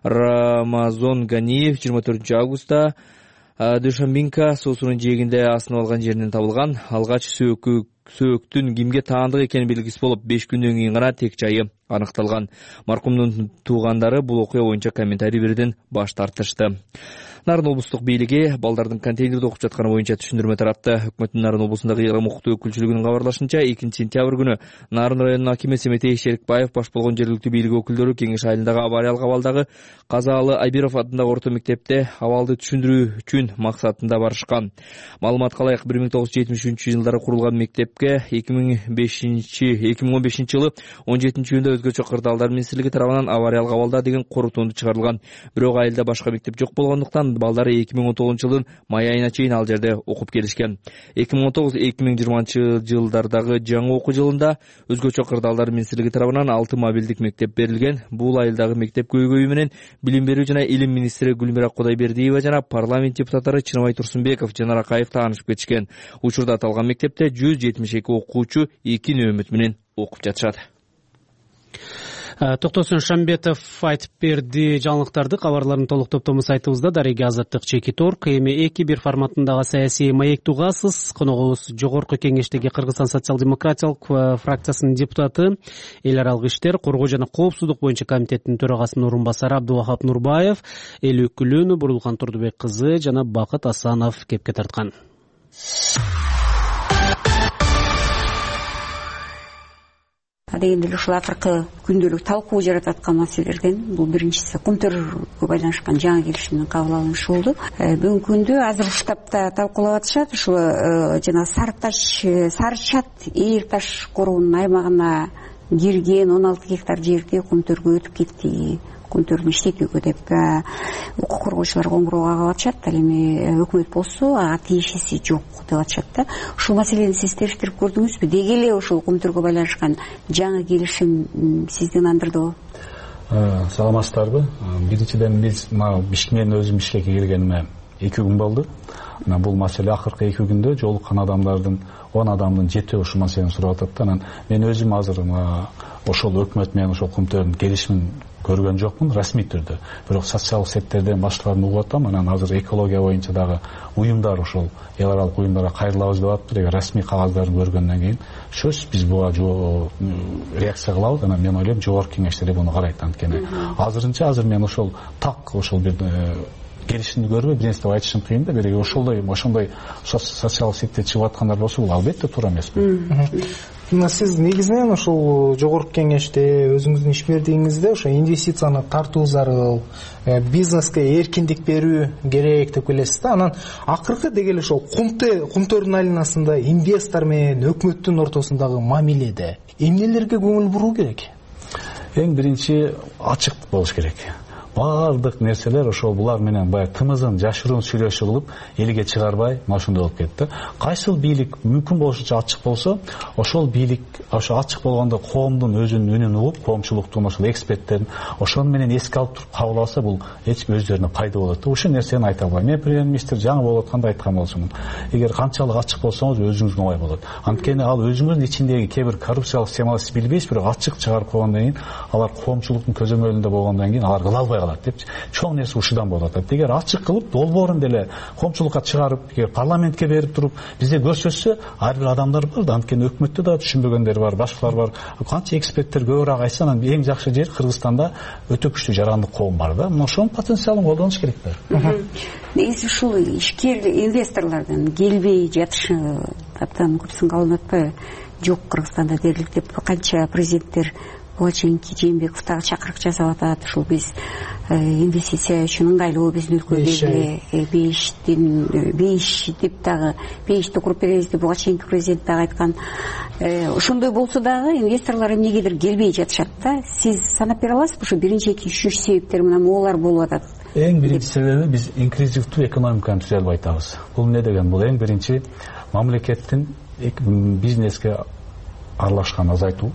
Рамазан Ганиев жыйырма төртүнчү августта Душамбинка суусунун жээгинде асынып алган жеринен табылган. Алгач сөөкү сөөктүн кимге таандык экени белгисиз болуп, беш күндөн кийин гана тек жайы аныкталган. Маркумдун туугандары бул окуя боюнча комментарий берүүдөн баш тартышты. Нарын облустук бийлиги балдардын контейнерде окуп жатканы боюнча түшүндүрмө таратты. Өкмөттүн Нарын облусундагы ыйгарым укуктуу өкүлчүлүгүнүн кабарлашынча, экинчи сентябрь күнү Нарын районунун акими Семетей Шерикбаев баш болгон жергиликтүү бийлик өкүлдөрү Кеңеш айылындагы авариялык абалдагы Казаалы Айбиров атындагы орто мектепте абалды түшүндүрүү үчүн максатында барышкан. Маалыматка ылайык, бир миң тогуз жүз жетимиш үчүнчү жылдары курулган мектепке эки миң он бешинчи жылы он жетинчи июнда өзгөчө кырдаалдар министрлиги тарабынан авариялык абалда деген корутунду чыгарылган. Бирок айылда башка мектеп жок болгондуктан анын балдары эки миң он тогузунчу жылдын май айына чейин ал жерде окуп келишкен. эки миң он тогуз эки миң жыйырманчы жылдардагы жаңы окуу жылында өзгөчө кырдаалдар министрлиги тарабынан алты мобилдик мектеп берилген. Бул айылдагы мектеп көйгөйү менен билим берүү жана илим министри Гүлмира Кудайбердиева жана парламент депутаттары Чыныбай Турсунбеков, Жанар Акаев таанышып кетишкен. Учурда аталган мектепте жүз жетимиш эки окуучу эки нөөмөт менен окуп жатышат. Токтосун Шамбетов айтып берди. Жаңылыктарды кабарларын толук топтому сайтыбызда дареги азаттык чеки торг эми эки бир форматындагы саясий маекти угасыз. Коногубуз жогорку кеңештеги Кыргызстан социал-демократиялык фракциясынын депутаты, эл аралык иштер, коргоо жана коопсуздук боюнча комитеттин төрагасынын орун басары Абдулвахап Нурбаев, эл өкүлү Бурулган Турдубек кызы жана Бакыт Асанов кепке тарткан. Дегенде эле ушул акыркы күндөлүк талкуу жаратып аткан маселелерден бул биринчиси Кумтөргө байланышкан жаңы келишимдин кабыл алынышы болду. Бүгүнкү күндө азыр штабта талкуулап атышат. Ушул жана Сары Таш, Сары Чат, Эйир Таш короонун аймагына кирген он алты гектар жерди Кумтөргө өтүп кетти. Кумтөрдүн иштетүүгө деп укук коргоочулар коңгуроо кагып атышат. Ал эми өкмөт болсо ага тиешеси жок деп атышат да. Ушул маселени сиз териштирип көрдүңүзбү? Деги эле ушул Кумтөргө байланышкан жаңы келишим сизди ынандырдыбы? Саламатсыздарбы? Биринчиден биз мен өзүм Бишкекке келгениме эки күн болду. Бул маселе акыркы эки күндө жолуккан адамдардын он адамдын жетөө ушул маселени сурап атат да. Анан мен өзүм азыр ошол өкмөт менен ошол Кумтөрдүн келишимин көргөн жокмун расмий түрдө. Бирок социалдык сеттерден башкаларын угуп атам. Анан азыр экология боюнча дагы уюмдар ошол эл аралык уюмдарга кайрылабыз деп атыптыр. Эгер расмий кагаздарын көргөндөн кийин сөзсүз биз буга реакция кылабыз. Анан мен ойлойм жогорку кеңеште буну карайт. Анткени азырынча азыр мен ошол так ошол бир келишимди көрбөй бир нерсе деп айтышым кыйын да. Бирге ошолдой ошондой социалдык сетте чыгып аткандар болсо бул албетте туура эмеспи. Сиз негизинен ошол жогорку кеңеште өзүңүздүн ишмердигиңизде ошо инвестицияны тартуу зарыл, бизнеске эркиндик берүү керек деп келесиз да. Анан акыркы деги эле ошол Кумтөрдүн айланасында инвестор менен өкмөттүн ортосундагы мамиледе эмнелерге көңүл буруу керек? Эң биринчи ачык болуш керек. Бардык нерселер ошол булар менен баягы тымызын жашыруун сүйлөшүү кылып элге чыгарбай ошондой болуп кетти. Кайсыл бийлик мүмкүн болушунча ачык болсо, ошол бийлик ошо ачык болгондо коомдун өзүнүн үнүн угуп, коомчулуктун ошол эксперттерин ошону менен эске алып туруп кабыл алса, бул эч өздөрүнө пайда болот. Ошол нерсени айта албайм. Мен премьер-министр жаңы болуп атканда айткан болчумун. Эгер канчалык ачык болсоңуз өзүңүзгө оңой болот. Анткени ал өзүңүздүн ичиндеги кээ бир коррупциялык схемаларды сиз билбейсиз, бирок ачык чыгарып койгондон кийин алар коомчулуктун көзөмөлүндө болгондон кийин алар кыла албай деп чоң нерсе ушудан болот. Эгер ачык кылып долбоорун деле коомчулукка чыгарып, эгер парламентке берип туруп бизде көрсөтсө, ар бир адамдар бар да, анткени өкмөттө да түшүнбөгөндөр бар, башкалар бар. Канча эксперттер көбүрөөк айтса, анан эң жакшы жер Кыргызстанда өтө күчтүү жарандык коом бар да. Мына ошонун потенциалын колдонуш керек да. Негизи ушул ишкер инвесторлордун келбей жатышы абдан көпсүн кабыл атпайбы? Жок Кыргызстанда дерлик деп канча президенттер буга чейинки Жээнбеков дагы чакырык жасап атат. Ушул биз инвестиция үчүн ыңгайлуу биздин өлкөдө бейиштин бейиш деп дагы бейишти куруп беребиз деп буга чейинки президент дагы айткан. Ошондой болсо дагы инвесторлор эмнегедир келбей жатышат да. Сиз санап бере аласызбы ушу биринчи, экинчи, үчүнчү себептер менен моулар болуп атат? Эң биринчи себеби биз инклюзивдүү экономиканы түзө албай атабыз. Бул эмне деген? Бул эң биринчи мамлекеттин бизнеске аралашкан азайтуу.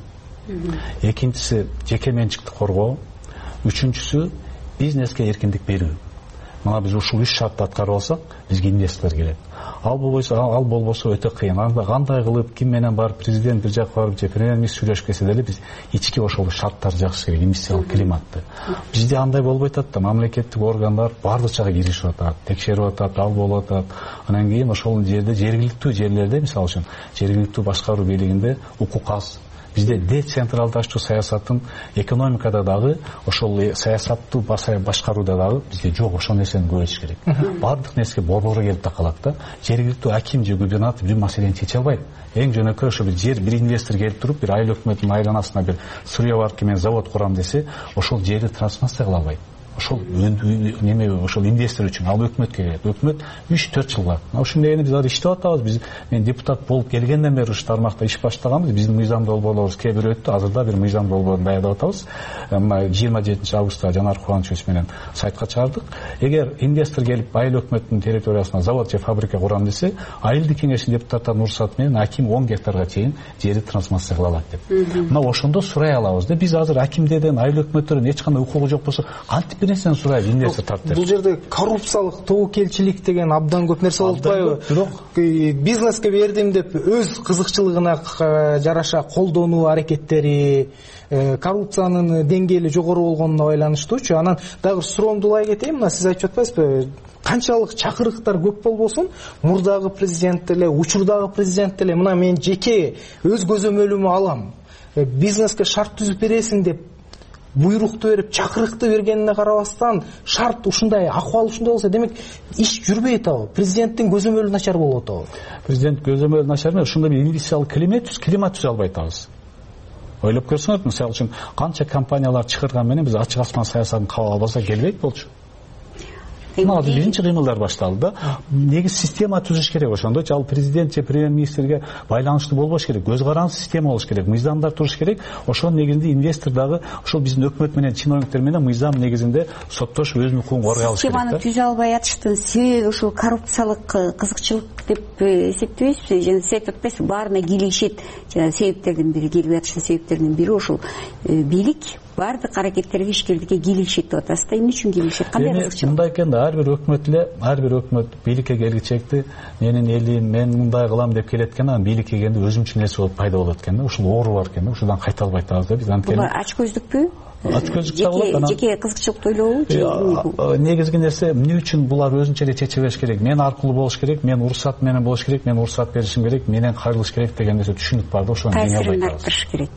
Экинчиси жеке менчикти коргоо, үчүнчүсү бизнеске эркиндик берүү. Мына биз ушул үч шартты аткарып алсак, бизге инвестор келет. Ал болбосо, ал болбосо өтө кыйын. Анда кандай кылып, ким менен барып президент бир жакка барып же премьер-министр сүйлөшүп келсе деле биз ички ошол шарттарды жакшы керек, инвестициялык климатты. Бизде андай болбой атат да, мамлекеттик органдар бардычага киришип атат, текшерип атат, ал болуп атат. Анан кийин ошол жерде жергиликтүү жерлерде, мисалы үчүн, жергиликтүү башкаруу бийлигинде укук аз. Бизде децентралдаштыруу саясатын экономикада дагы, ошол саясаттуу башкарууда дагы бизде жок. Ошол нерсени көбөйтүш керек. Бардык нерсе борборго келип такалат да. Жергиликтүү аким же губернатор бир маселени чече албайт. Эң жөнөкөй ошо бир жер, бир инвестор келип туруп, бир айыл өкмөтүнүн айланасына бир сырьеварка менен завод курам десе, ошол жерди трансформация кыла албайт. ошол неме ошол инвестор үчүн ал өкмөткө келет. Өкмөт үч төрт жылга. Ошондой эне биз азыр иштеп атабыз. Биз мен депутат болуп келгенден бери ушул тармакта иш баштаганбыз. Биздин мыйзам долбоорлорубуз кээ бир өттү. Азырда бир мыйзам долбоорун даярдап атабыз. жыйырма жетинчи августта Жанар Кубанович менен сайтка чыгардык. Эгер инвестор келип айыл өкмөттүн территориясына завод же фабрика курам десе, айылдын кеңешинин депутаттарынын уруксаты менен аким он гектарга чейин жерди трансформация кыла алат деп. Мына ошондо сурай алабыз да. Биз азыр акимдерден, айыл өкмөттөрдөн эч кандай укугу жок болсо, кантип бир нерсени сурайбыз, инвестор тарт деп. Бул жерде коррупциялык, тобокелчилик деген абдан көп нерсе болуп атпайбы? Бирок бизнеске бердим деп өз кызыкчылыгына жараша колдонуу аракеттери, коррупциянын деңгээли жогору болгонуна байланыштуучу. Анан дагы суроондулай кетейин, мына сиз айтып атпайсызбы? Канчалык чакырыктар көп болбосун, мурдагы президент деле, учурдагы президент деле, мына мен жеке өз көзөмөлүмө алам. Бизнеске шарт түзүп бересиң деп буйрукту берип, чакырыкты бергенине карабастан, шарт ушундай, акыбал ушундай болсо, демек иш жүрбөй атабы? Президенттин көзөмөлү начар болуп атабы? Президент көзөмөлү начар эмес, ушундай бир инвестициялык климат, климат түзө албай атабыз. Ойлоп көрсөңөр, мисалы үчүн канча компаниялар чыгарган менен биз ачык асман саясатын кабыл албаса келбейт болчу. Мына биринчи кыймылдар башталды да. Негиз система түзүш керек. Ошондо ал президент же премьер-министрге байланыштуу болбош керек. Көз каранды система болуш керек. Мыйзамдар туруш керек. Ошонун негизинде инвестор дагы ошол биздин өкмөт менен чиновниктер менен мыйзам негизинде соттош өзүнүн укугун коргой алыш керек. Системаны түзө албай атыштын себеби ушул коррупциялык кызыкчылык деп эсептебейсизби? Жана сиз айтып атпайсызбы, баарына кийлигишет. Жана себептердин бири, келип атыштын себептеринин бири ушул бийлик бардык аракеттерге ишкерликке кийлигишет деп атасыз да. Эмне үчүн кийлигишет? Кандай кызыкчылык? Мындай экен да, ар бир өкмөт эле, ар бир өкмөт бийликке келгичекти, менин элим, мен мындай кылам деп келет экен, анан бийликке келгенде өзүмчүн нерсе болуп пайда болот экен да. Ушул оору бар экен да. Ушудан кайта албай атабыз да биз. Бул ачкөздүкпү? Жеке кызыкчылыкты ойлообу? Негизги нерсе, эмне үчүн булар өзүнчө эле чече бериш керек? Мен аркылуу болуш керек, мен уруксат менен болуш керек, мен уруксат беришим керек, менен кайрылыш керек деген нерсе түшүнүк бар да. Ошону жеңе албай атабыз. Арттырыш керек.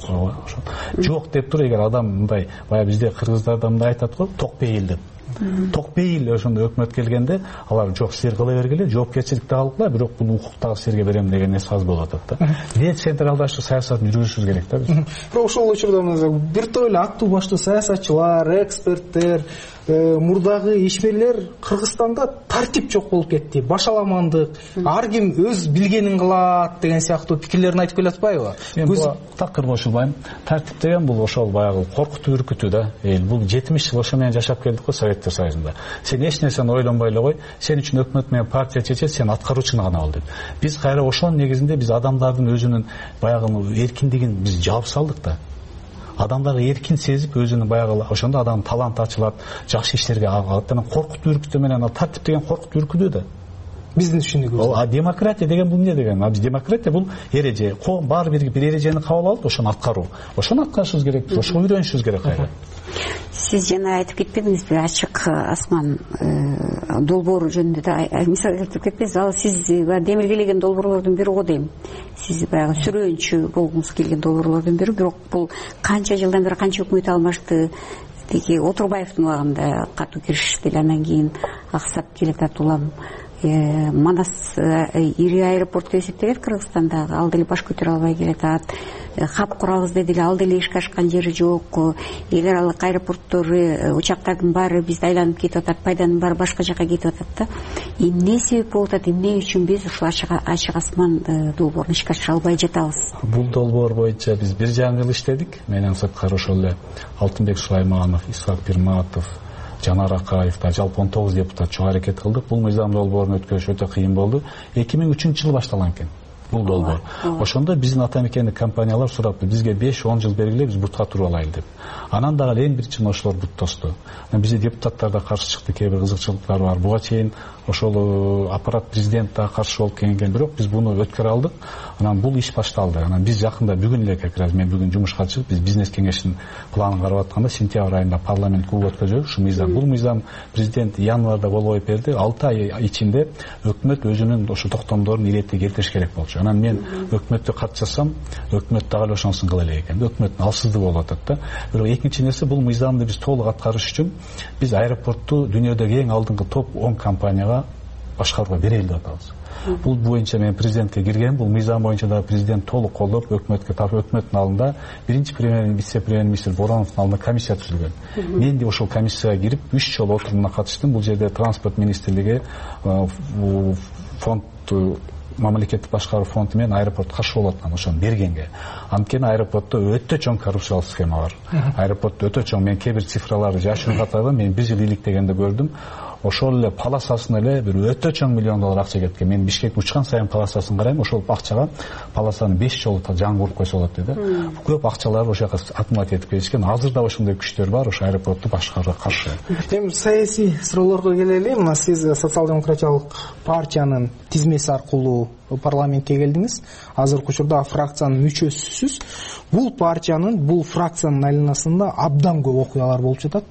Жок деп туруп, эгер адам мындай, баягы бизде кыргыздарда мындай айтат го, ток бейил деп. Ток бейил ошондой өкмөт келгенде, алар жок силер кыла бергиле, жоопкерчиликти алгыла, бирок бул укуктагы силерге берем деген нерсе аз болуп атат да. Децентралдаштыруу саясатын жүргүзүшүбүз керек да биз. Бирок ошол учурда бир топ эле аттуу баштуу саясатчылар, эксперттер, мурдагы ишмерлер Кыргызстанда тартип жок болуп кетти. Башаламандык, ар ким өз билгенин кылат деген сыяктуу пикирлерин айтып келатпайбы? Мен бул такыр кошулбайм. Тартип деген бул ошол баягы коркутуу, үркүтүү да. Эл бул жетимиш жыл ошо менен жашап келдик го Советтер Союзунда. Сен эч нерсени ойлонбой эле кой, сен үчүн өкмөт менен партия чечет, сен аткаруучуну гана ал деп. Биз кайра ошонун негизинде биз адамдардын өзүнүн баягы эркиндигин биз жаап салдык да. Адамдарды эркин сезип, өзүнүн баягы ошондо адамдын таланты ачылат, жакшы иштерге агат. Анан коркутуу, үркүтүү менен тартип деген коркутуу, үркүтүү да. Биздин түшүнүгүбүз. А демократия деген бул эмне деген? Биз демократия бул эреже, ком бар бир бир эрежени кабыл алып, ошону аткаруу. Ошону аткарышыбыз керек, ошого үйрөнүшүбүз керек кайра. Сиз жана айтып кетпедиңизби, ачык асман долбоору жөнүндө да мисал келтирип кетпедиңиз. Ал сиз демилгелеген долбоорлордун бири го дейм. Сиз баягы сүрөөнчү болгуңуз келген долбоорлордун бири, бирок бул канча жылдан бери канча өкмөт алмашты. Тиги Отурбаевдин убагында катуу киришти, анан кийин аксап келатат улам. Манас ири аэропорт деп эсептелет Кыргызстандагы, ал деле баш көтөрө албай келатат. Хаб курабыз дедиле, ал деле ишке ашкан жери жок. Эгер ал аэропорттор, учактардын баары бизди айланып кетип атат, пайданын баары башка жака кетип атат да. Эмне себеп болуп атат, эмне үчүн биз ушул ачык асман долбоорун ишке ашыра албай жатабыз? Бул долбоор боюнча биз бир жарым жыл иштедик. Менен сырткары ошол эле Алтынбек Сулайманов, Исхак Пирматов, Жанар Акаев да жалпы он тогуз депутат чоң аракет кылдык. Бул мыйзам долбоорун өткөрүш өтө кыйын болду. эки миң үчүнчү жылы башталган экен бул долбоор. Ошондо биздин ата мекендик компаниялар сурапты, бизге беш он жыл бергиле, биз бутка туруп алайлы деп. Анан дагы эң биринчи ошолор буттосту. Бизде депутаттар да каршы чыкты, кээ бир кызыкчылыктар бар. Буга чейин ошол аппарат президент да каршы болуп келген, бирок биз буну өткөрө алдык. Анан бул иш башталды. Анан биз жакында бүгүн эле как раз мен бүгүн жумушка чыгып, биз бизнес кеңешинин планын карап атканда сентябрь айында парламент куб өткөзөбүз. Ушу мыйзам, бул мыйзам президент январда болбой берди. алты ай ичинде өкмөт өзүнүн ошо токтомдорун иретти келтириш керек болчу. Анан мен өкмөттү кат жасасам, өкмөт дагы ошонусун кыла элек экен. Өкмөттүн алсыздыгы болуп атат да. Бирок экинчи нерсе, бул мыйзамды биз толук аткарыш үчүн биз аэропортту дүйнөдөгү эң алдыңкы топ он компанияга башкарууга берели деп атабыз. Бул боюнча мен президентке киргем, бул мыйзам боюнча да президент толук колдоп өкмөткө тапшырып, өкмөттүн алдында биринчи премьер вице премьер-министр Бороновдун алдында комиссия түзүлгөн. Мен де ошол комиссияга кирип үч жолу отурумуна катыштым. Бул жерде транспорт министрлиги, фонд, мамлекеттик башкаруу фонду менен аэропорт каршы болуп аткан, ошону бергенге. Анткени аэропортто өтө чоң коррупциялык схема бар. Аэропортто өтө чоң, мен кээ бир цифраларды жашыруун катарда мен бир жыл иликтегенде көрдүм. Ошол эле полосасына эле бир өтө чоң миллион доллар акча кеткен. Мен Бишкек учкан сайын полосасын карайм, ошол акчага полосаны беш жолу жаңгырып койсо болот дейт. Көп акчалар ошол жака акмулат этип кетишкен. Азыр да ошондой күчтөр бар, ошо аэропортду башкарууга каршы. Эми саясий суроолорго келели. Мына сиз социал-демократиялык партиянын тизмеси аркылуу парламентке келдиңиз. Азыркы учурда фракциянын мүчөсүсүз. Бул партиянын, бул фракциянын айланасында абдан көп окуялар болуп жатат.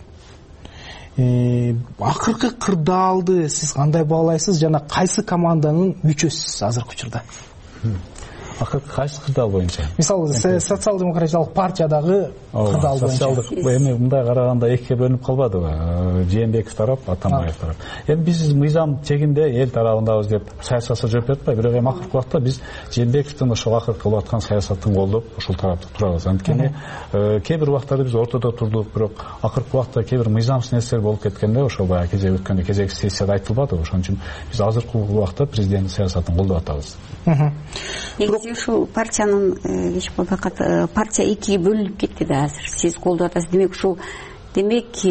Акыркы кырдаалды сиз кандай баалайсыз жана кайсы команданын мүчөсүсүз азыркы учурда? Акыркы кайсы кырдаал боюнча? Мисалы социал-демократиялык партиядагы кырдаал боюнча. Социалдык эми мындай караганда экиге бөлүнүп калбадыбы? Жээнбеков тарап, Атамбаев тарап. Эми биз мыйзам тегинде эл тарабындабыз деп саясатка жооп берип атпайбы, бирок эми акыркы убакта биз Жээнбековдун ошол акыркы кылып аткан саясатын колдоп, ошол тарапта турабыз. Анткени кээ бир убактарда биз ортодо турдук, бирок акыркы убакта кээ бир мыйзамсыз нерселер болуп кеткенде, ошол баягы кезек өткөндө кезекти сессияда айтылбадыбы? Ошон үчүн биз азыркы убакта президенттин саясатын колдоп атабыз. Негизи ушул партиянын кеч болбойкат партия экиге бөлүнүп кетти да азыр. Сиз колдоп атасыз. Демек ушул демек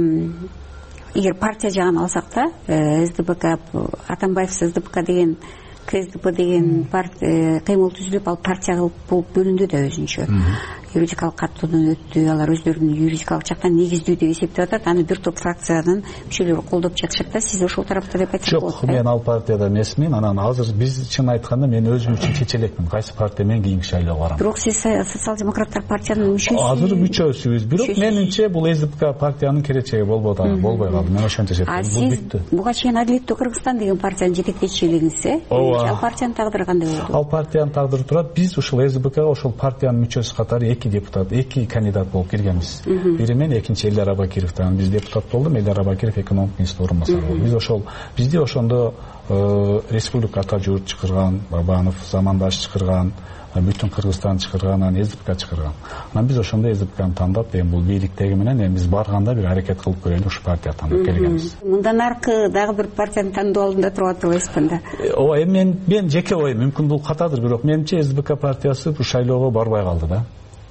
эгер партия жагын алсак да, СДПК, Атамбаев СДПК деген, КСДП деген кыймыл түзүлүп, ал партия болуп бөлүндү да өзүнчө. Юридикалык каттоодон өттү, алар өздөрүнүн юридикалык жактан негиздүү деп эсептеп атат. Аны бир топ фракциянын мүчөлөрү колдоп жатышат да. Сиз ошол тарапта деп айтсак болот. Жок, мен ал партияда эмесмин. Анан азыр биз чын айтканда мен өзүм үчүн чечелекмин. Кайсы партия мен кийинки шайлоого барам. Бирок сиз социал-демократтар партиянын мүчөсү. Азыр мүчөсүбүз. Бирок менимче бул СДПК партиянын келечеги болбой болбой калды. Мен ошончо эсептейм. Бул бүттү. Буга чейин Адилеттүү Кыргызстан деген партиянын жетектечи элеңиз, э? Ал партиянын тагдыры кандай болду? Ал партиянын тагдыры турат. Биз ушул СДПКга ошол партиянын мүчөсү катары эки депутат, эки кандидат болуп киргенбиз. Бири мен, экинчи Элдар Абакировдон. Биз депутат болдум, Элдар Абакиров экономик министр орун басары болду. Биз ошол бизди ошондо республика ата журт чакырган, Бабанов замандаш чакырган, бүтүн Кыргызстан чакырган, анан СДПК чакырган. Анан биз ошондо СДПКны тандап, эми бул бийликтеги менен эми биз барганда бир аракет кылып көрөлү, ушу партия тандап келгенбиз. Мындан аркы дагы бир партияны тандоо алдында туруп атабызбы да? Ооба, эми мен мен жеке оюм, мүмкүн бул катадыр, бирок менимче СДПК партиясы бул шайлоого барбай калды да.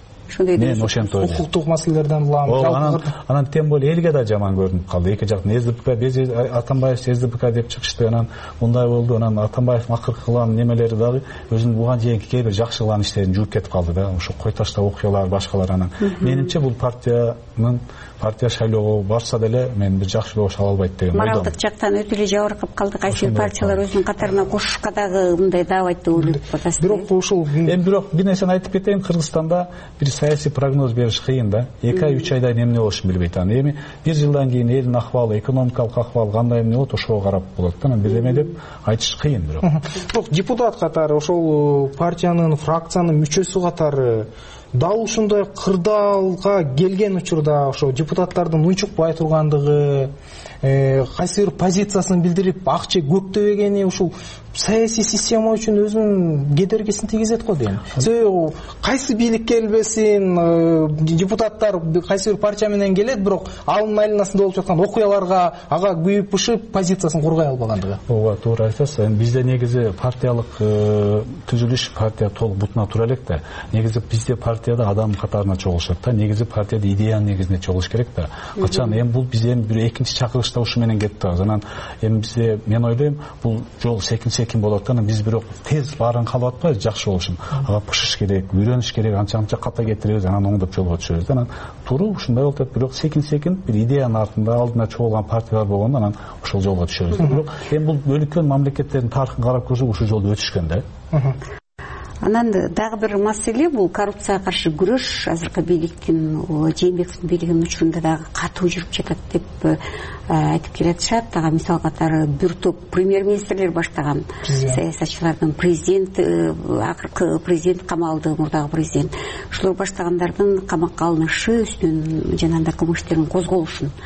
Мен ошентип ойлойм. Укуктук маселелерден улам. Анан анан тем более элге да жаман көрүнүп калды. Эки жактан СДПК, биз Атамбаев СДПК деп чыгышты, анан мындай болду, анан Атамбаев акыркы кылган немелери дагы өзүнүн буга чейинки кээ бир жакшы кылган иштерин жууп кетип калды да. Ошо кой ташта окуялар, башкалар анан. Менимче бул партиянын партия шайлоого барса деле мен бир жакшы добуш ала албайт деген ойдомун. Моралдык жактан өтө эле жабыркап калды. Кайсы партиялар өзүнүн катарына кошушка дагы мындай даавайт деп ойлоп атасыз. Бирок ушул эми бирок бир нерсени айтып кетейин, Кыргызстанда бир саясий прогноз бериш кыйын да. эки ай үч айда эмне болушун билбейт. Анан эми бир жылдан кийин элдин акыбалы, экономикалык акыбалы кандай эмне болот, ошого карап болот да. Анан бирдеме деп айтыш кыйын бирок. Бирок депутат катары, ошол партиянын фракциянын мүчөсү катары дал ушундай кырдаалга келген учурда ошо депутаттардын унчукпай тургандыгы, кайсы бир позициясын билдирип акча көктөбөгени ушул саясий система үчүн өзүнүн кедергисин тийгизет го дейм. Себеби кайсы бийлик келбесин, депутаттар кайсы бир партия менен келет, бирок анын айланасында болуп жаткан окуяларга ага күйүп бышып позициясын кургай албагандыгы. Ооба, туура айтасыз. Эми бизде негизи партиялык түзүлүш, партия толук бутуна тура элек да. Негизи бизде партияда адам катарына чогулушат да. Негизи партияда идеянын негизинде чогулуш керек да. Качан эми бул биз эми бир экинчи чакырылышта ушу менен кетти. Анан эми бизде мен ойлойм, бул жол секин ким болот, анан биз бирок тез баарын калып атпайбыз, жакшы болушун. Ага пышыш керек, үйрөнүш керек, анча-анча ката кетиребиз, анан оңдоп жолго түшөбүз. Анан туура ушундай болуп атат, бирок секин-секин бир идеянын артында алдына чогулган партиялар болгондо анан ошол жолго түшөбүз. Бирок эми бул өлкөнүн мамлекеттердин тарыхын карап көрсөк, ушул жолду өтүшкөн да. Анан дагы бир маселе бул коррупцияга каршы күрөш. Азыркы бийликтин, Жээнбековдун бийлигинин учурунда дагы катуу жүрүп жатат деп айтып келатышат. Ага мисал катары бир топ премьер-министрлер баштаган саясатчылардын, президент, акыркы президент камалды, мурдагы президент, ушулар баштагандардын камакка алынышы, үстүнөн жанагындай кылмыш иштерин козголушун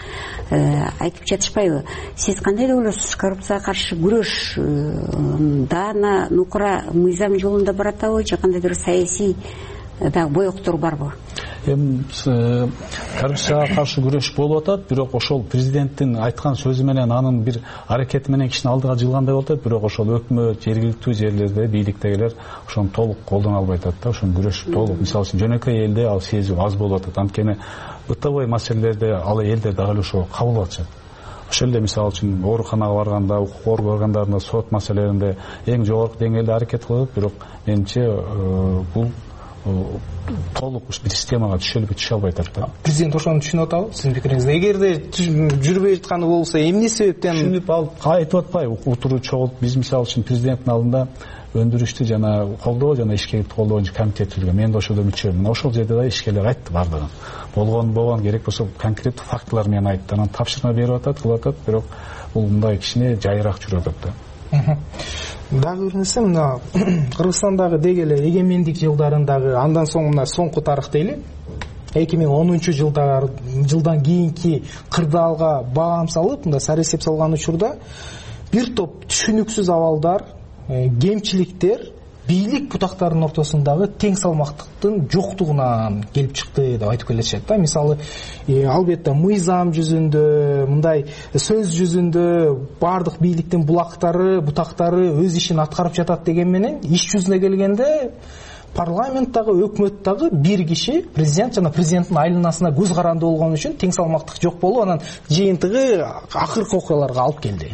айтып жатышпайбы? Сиз кандай деп ойлойсуз? Коррупцияга каршы күрөш даана нукура мыйзам жолунда баратабы же кандайдыр саясий дагы боектор барбы? Эми коррупцияга каршы күрөш болуп атат, бирок ошол президенттин айткан сөзү менен анын бир аракети менен кишини алдыга жылгандай болуп атат, бирок ошол өкмөт, жергиликтүү жерлерде бийликтегилер ошону толук колдоно албай атат да. Ошонун күрөш толук, мисалы үчүн жөнөкөй элде ал сезүү аз болуп атат. Анткени бытовой маселелерде ал элдер дагы эле ошого кабыл алышат. Ошол эле мисалы үчүн ооруканага барганда, укук коргоо органдарында, сот маселелеринде эң жогорку деңгээлде аракет кылып, бирок менимче бул толук бир системага түшөлүп түшө албай атат да. Президент ошону түшүнүп атабы сиздин пикириңизде? Эгерде жүрбөй жатканы болсо эмне себептен? Түшүнүп алып айтып атпайбы? Утуруу чогулуп биз мисалы үчүн президенттин алдында өндүрүштү жана колдоо жана ишкерликти колдоо комитет түзүлгөн. Мен да ошол мүчөмүн. Ошол жерде да ишкерлер айтты бардыгын. Болгон болгон керек болсо конкреттүү фактылар менен айтты. Анан тапшырма берип атат, кылып атат, бирок бул мындай кичине жайыраак жүрүп атат да. Дагы бир нерсе, мына Кыргызстандагы деги эле эгемендик жылдарындагы андан соң мына соңку тарых дейли, эки миң онунчу жылдан кийинки кырдаалга баам салып, мында саресеп салган учурда бир топ түшүнүксүз абалдар, кемчиликтер бийлик бутактарынын ортосундагы тең салмактыктын жоктугунан келип чыкты деп айтып келишет да. Мисалы, албетте мыйзам жүзүндө, мындай сөз жүзүндө бардык бийликтин булактары, бутактары өз ишин аткарып жатат деген менен, иш жүзүнө келгенде парламенттагы, өкмөттөгү бир киши, президент жана президенттин айланасына көз каранды болгон үчүн тең салмактык жок болуп, анан жыйынтыгы акыркы окуяларга алып келди.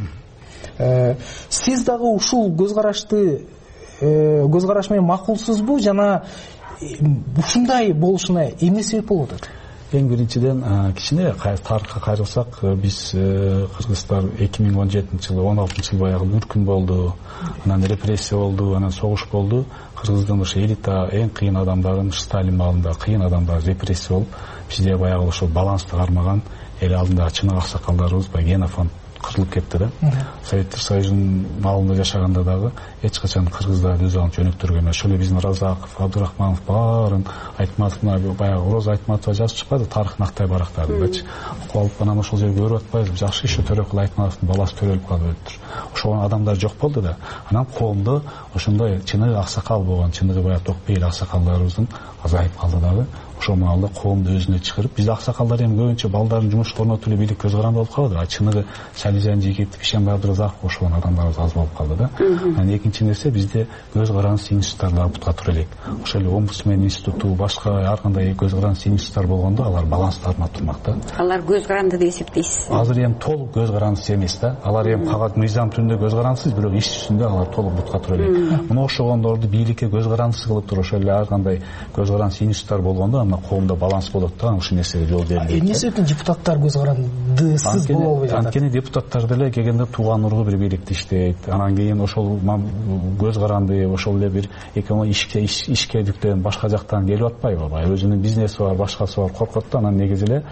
Сиз дагы ушул көз карашты көз караш менен макулсузбу жана ушундай болушуна эмне себеп болуп атат? Эң биринчиден кичине тарыхка кайрылсак, биз кыргыздар эки миң он жетинчи жылы, он алтынчы жыл баягы үркүн болду, анан репрессия болду, анан согуш болду. Кыргыздын ошо элита эң кыйын адамдарын Сталин маалында кыйын адамдар репрессия болуп, бизде баягы ошол балансты кармаган эл алдындагы чыныгы аксакалдарыбыз баягы генофонд кырылып кетти да. Советтер Союзунун маалында жашаганда дагы эч качан кыргыздарды өз алдын жөнөктөргөн эмес. Ошол эле биздин Разаков, Абдурахманов баарын Айтматовна баягы Роза Айтматова жазып чыкпады тарых нактай барактардычы. Окуп алып анан ошол жерге көрүп атпайбыз. Жакшы иши Төрөкул Айтматовдун баласы төрөлүп калып өлүптүр. Ошол адамдар жок болду да. Анан коомдо ошондой чыныгы аксакал болгон, чыныгы баягы токпейил аксакалдарыбыздын азайып калды дагы. Ошол маалда коомду өзүнө чыгарып, биз аксакалдар эми көбүнчө балдарын жумушка орнотуп эле бийлик көз каранды болуп калды. А чыныгы Салижан Жигитов, Ишембай Абдыразаков ошол адамдарыбыз аз болуп калды да. Анан экинчи нерсе, бизде көз карандысыз институттар бутка тура элек. Ошол эле омбудсмен институту, башка ар кандай көз карандысыз институттар болгондо алар баланс тармап турмак да. Алар көз каранды деп эсептейсиз? Азыр эми толук көз карандысыз эмес да. Алар эми кагат мыйзам түрүндө көз карандысыз, бирок иш жүзүндө алар толук бутка тура элек. Мына ошогондорду бийликке көз карандысыз кылып туруп, ошол эле ар кандай көз карандысыз институттар болгондо анда коомдо баланс болот да, ушул нерсеге жол берилет. Эмне себептен депутаттар көз карандысыз боло албай жатат? Анткени депутаттар деле келгенде тууган ургу бир бийликте иштейт. Анан кийин ошол көз каранды, ошол эле бир экөө ишке ишкердиктен башка жактан келип атпайбы? Баягы өзүнүн бизнеси бар, башкасы бар, коркот да. Анан негизи эле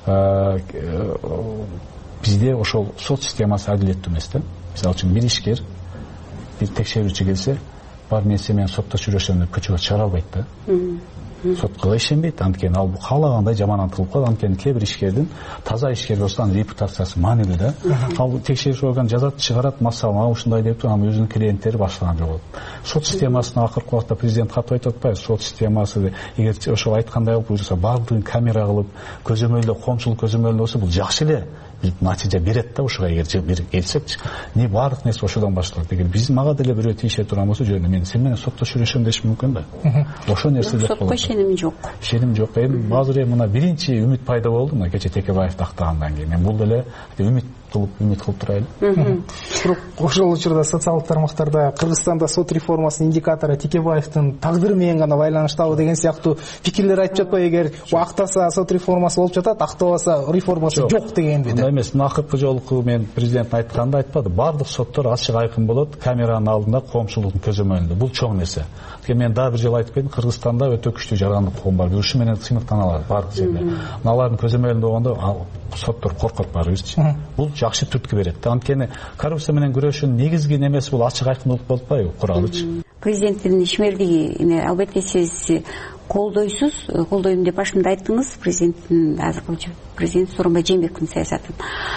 бизде ошол сот системасы адилеттүү эмес да. Мисалы үчүн бир ишкер, бир текшерүүчү келсе, бар мен сени сотто сүйлөшөм деп көчөгө чыгара албайт да. Сотко ишенбейт, анткени ал каалагандай жаманат кылып коет. Анткени кээ бир ишкердин таза ишкер болсо анын репутациясы маанилүү да. Ал текшерүүчү орган жазат, чыгарат, масала ушундай деп, анан өзүнүн клиенттери башлаган жок болот. Сот системасына акыркы убакта президент катып айтып атпайбы? Сот системасы эгер ошол айткандай болуп жүрсө, баардыгын камера кылып, көзөмөлдө, коомчулук көзөмөлдө болсо, бул жакшы эле натыйжа берет да. Ошого эгер бир келсекчи, не баардык нерсе ошодон башталат. Эгер биз мага деле бирөө тийише турган болсо, жөн мен сен менен сотто сүйлөшөм деш мүмкүн да. Ошол нерсе жок болот. Ишеним жок. Ишеним жок. Эми азыр эми мына биринчи үмүт пайда болду, мына кече Текебаев тактагандан кийин. Эми бул деле үмүт кылып, үмүт кылып турайлы. Бирок ошол учурда социалдык тармактарда Кыргызстанда сот реформасынын индикатору Текебаевдин тагдыры менен гана байланыштабы деген сыяктуу пикирлер айтып жатпайбы? Эгер актаса сот реформасы болуп жатат, актабаса реформасы жок дегенби? Андай эмес. Мына акыркы жолку мен президент айтканда айтпады. Бардык соттор ачык айкын болот, камеранын алдында коомчулуктун көзөмөлүндө. Бул чоң нерсе. Мен дагы бир жолу айтып келдим, Кыргызстанда өтө күчтүү жарандык коом бар. Ушу менен сыймыктаналар бардык жерде. Алардын көзөмөлүндө болгондо соттор коркот баарыбызчы. Бул жакшы түрткү берет. Анткени коррупция менен күрөшүүнүн негизги немеси бул ачык айкын болуп атпайбы, куралычы. Президенттин ишмердиги, албетте сиз колдойсуз, колдойм деп башында айттыңыз президенттин азыркы президент Сооронбай Жээнбековдун саясатын.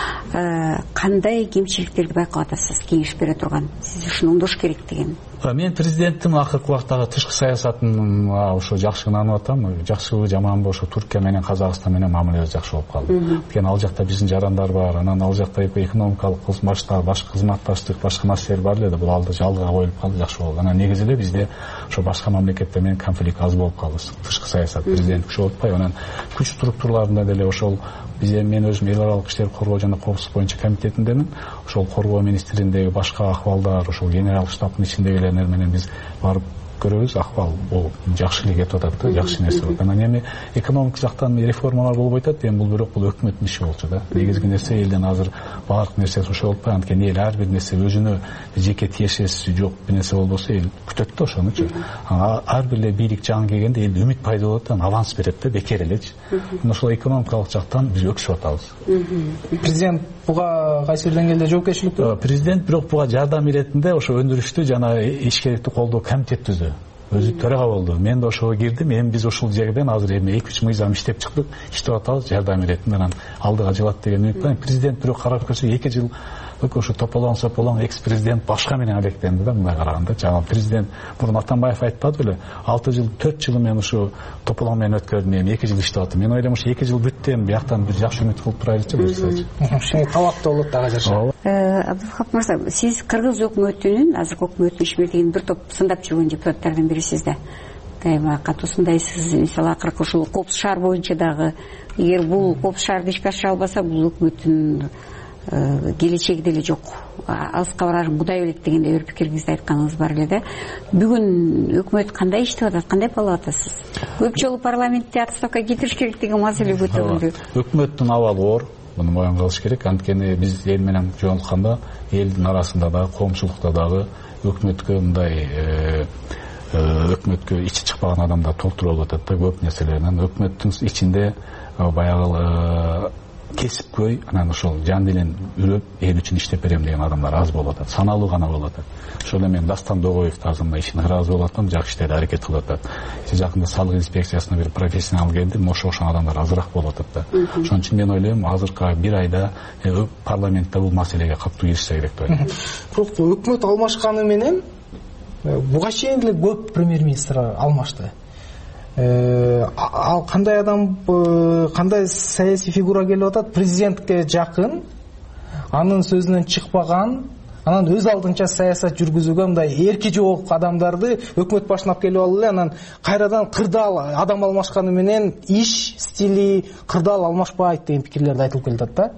Кандай кемчиликтерди байкап атасыз кеңеш бере турган? Сиз ушуну оңдош керек деген. Мен президенттин акыркы убактагы тышкы саясатын ошо жакшы ынанып атам. Жакшыбы жаманбы ошо Түркия менен Казакстан менен мамилебиз жакшы болуп калды. Анткени ал жакта биздин жарандар бар, анан ал жакта экономикалык кызматтар, башка кызматташтык, башка нерселер бар эле, бул алды жалга коюлуп калды, жакшы болду. Анан негизи эле бизде ошо башка мамлекеттер менен конфликт аз болуп калды. Тышкы саясат президент күчөп атпай, анан күч структураларында деле ошол биз мен өзүм эл аралык иштер коргоо жана коопсуздук боюнча комитетиндемин. Ошол коргоо министриндеги башка акыбалдар, ошол генерал штабтын ичиндегилер менен биз барып көрөбүз. Акыбал бул жакшы эле кетип атат да, жакшы нерсе болот. Анан эми экономик жактан реформалар болуп атат, эми бул бирок бул өкмөттүн иши болчу да. Негизги нерсе элден азыр баардык нерсеси ошо болуп атпайбы, анткени эл ар бир нерсе өзүнө жеке тиешеси жок бир нерсе болбосо эл күтөт да ошонучу. Ар бир эле бийлик жаңы келгенде эл үмүт пайда болот, анан аванс берет да, бекер элечи. Ошол экономикалык жактан биз өксүп атабыз. Президент буга кайсы бир деңгээлде жоопкерчилик? Президент бирок буга жардам иретинде ошо өндүрүштү жана ишкердикти колдоо комитет түздү. Өзү төрага болду. Мен да ошого кирдим. Эми биз ушул жерден азыр эми эки үч мыйзам иштеп чыктык, иштеп атабыз, жардам иретинде анан алдыга жылат деген үмүт. Президент бирок карап көрсө эки жыл ошо тополоң сополоң экс президент башка менен алектенди да, мындай караганда. Жаңы президент мурун Атамбаев айтпады беле, алты жыл, төрт жыл мен ушу тополоң менен өткөрдүм, эми эки жыл иштеп атам. Мен ойлойм ушу эки жыл бүттү, эми бияктан бир жакшы үмүт кылып турайлычы буюрсачы. Ошо талапты болот дагы жаша. Абдулхак мырза, сиз кыргыз өкмөтүнүн, азыркы өкмөттүн ишмердигин бир топ сындап жүргөн депутаттардын бирисиз да. Дайыма катуусундайсыз. Мисалы акыркы ушул Коопсуз шаар боюнча дагы, эгер бул Коопсуз шаарды ишке ашыра албаса, бул өкмөттүн келечеги деле жок, алыска барарын Кудай билет дегендей өр пикириңизди айтканыңыз бар эле да. Бүгүн өкмөт кандай иштеп атат, кандай балап атасыз? Көп жолу парламентте отставка кетириш керек деген маселе көтөрүлдү. Өкмөттүн абалы оор, муну моюн кылыш керек. Анткени биз эл менен жолукканда элдин арасында дагы, коомчулукта дагы өкмөткө мындай өкмөткө ичи чыкпаган адамдар толтуруп атат да, көп нерселеринен. Өкмөттүн ичинде баягы кесипкөй, анан ошол жан делен үрөп эл үчүн иштеп берем деген адамдар аз болуп атат, саналуу гана болуп атат. Ошол эле мен Дастан Догоев тазымда ишине ыраазы болуп атам, жакшы иштеди, аракет кылып атат. Жакында салык инспекциясына бир профессионал келди, ошо ошол адамдар азыраак болуп атат да. Ошон үчүн мен ойлойм, азыркы бир айда парламентте бул маселеге катуу киришсе керек деп ойлойм. Бирок өкмөт алмашканы менен буга чейин эле көп премьер-министр алмашты. Ал кандай адам, кандай саясий фигура келип атат? Президентке жакын, анын сөзүнөн чыкпаган, анан өз алдынча саясат жүргүзүүгө мындай эрки жок адамдарды өкмөт башына келип алып эле, анан кайрадан кырдаал адам алмашканы менен иш стили кырдаал алмашпайт деген пикирлерди айтылып келатат да.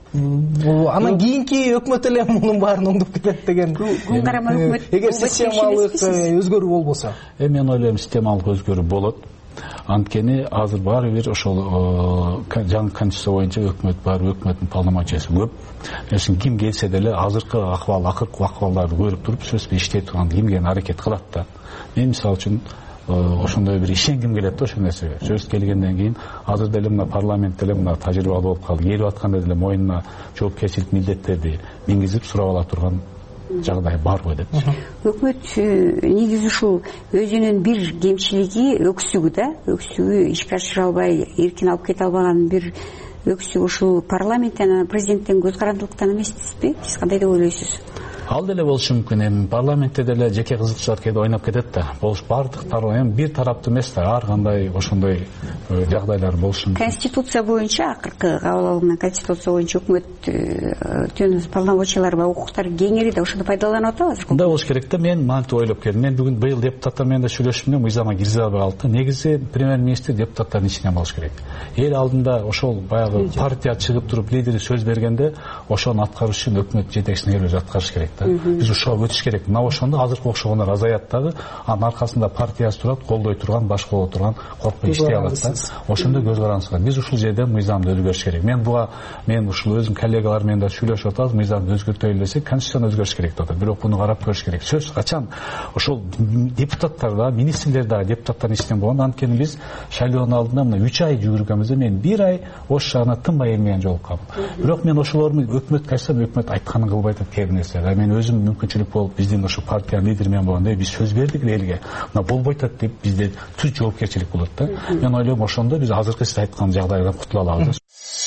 Анан кийинки өкмөт эле мунун баарын оңдоп кетет деген. Күн карама өкмөт эгер системалык өзгөрүү болбосо. Эми мен ойлойм, системалык өзгөрүү болот. Анткени азыр баары бир ошол жаңы конституция боюнча өкмөт бар, өкмөттүн полномочиясы көп. Эсин ким келсе деле азыркы акыбал, акыркы акыбалдарды көрүп туруп сөзсүз иштей турган кимге аракет кылат да. Мен мисалы үчүн ошондой бир ишенгим келет да ошол нерсеге. Сөз келгенден кийин азыр деле мына парламент деле мына тажрыйбалуу болуп калды. Келип атканда деле мойнуна жоопкерчилик милдеттерди мингизип сурап ала турган жагдай бар го деп. Өкмөт негизи ушул өзүнүн бир кемчилиги өксүгү да, өксүгү ишке ашыра албай, эркин алып кете албаган бир өксүк ушул парламенттен, президенттен көз карандылыктан эмеспизби? Сиз кандай деп ойлойсуз? Ал деле болушу мүмкүн. Эми парламентте деле жеке кызыкчылар кээде ойноп кетет да. Болуш бардык тарап, эми бир тараптуу эмес да, ар кандай ошондой жагдайлар болушу мүмкүн. Конституция боюнча, акыркы кабыл алынган конституция боюнча өкмөттүн полномочиялары ва укуктары кеңири да, ошону пайдаланып атабы азыр? Мындай болуш керек да. Мен мантип ойлоп келдим. Мен бүгүн быйыл депутаттар менен да сүйлөшүп, мыйзамга киргизе албай калды. Негизи премьер-министр депутаттардын ичинен болуш керек. Эл алдында ошол баягы партия чыгып туруп лидери сөз бергенде, ошону аткарыш үчүн өкмөт жетекчисине келип аткарыш керек. Биз ушуга өтүш керек. Мына ошондо азыркы окшогондор азаят дагы, анын аркасында партиясы турат, колдой турган, башка боло турган, коркпой иштей алат да. Ошондо көз карандысыз. Биз ушул жерде мыйзамды өзгөртүш керек. Мен буга мен ушул өзүм коллегалар менен да сүйлөшүп атабыз, мыйзамды өзгөртөйлү десек, конституцияны өзгөртүш керек деп атат. Бирок буну карап көрүш керек. Сөз качан ошол депутаттар да, министрлер да депутаттардын ичинен болгон. Анткени биз шайлоонун алдында мына үч ай жүгүргөнбүз. Мен бир ай ош шаарына тынбай эл менен жолуккам. Бирок мен ошолордун өкмөт кайсам, өкмөт айтканын кылбай атат кээ бир нерселер. мен өзүм мүмкүнчүлүк болуп биздин ошо партиянын лидери менен болгондо биз сөз бердик элге, мына болбой атат деп бизде түз жоопкерчилик болот да. Мен ойлойм ошондо биз азыркы сиз айткан жагдайдан кутула алабыз.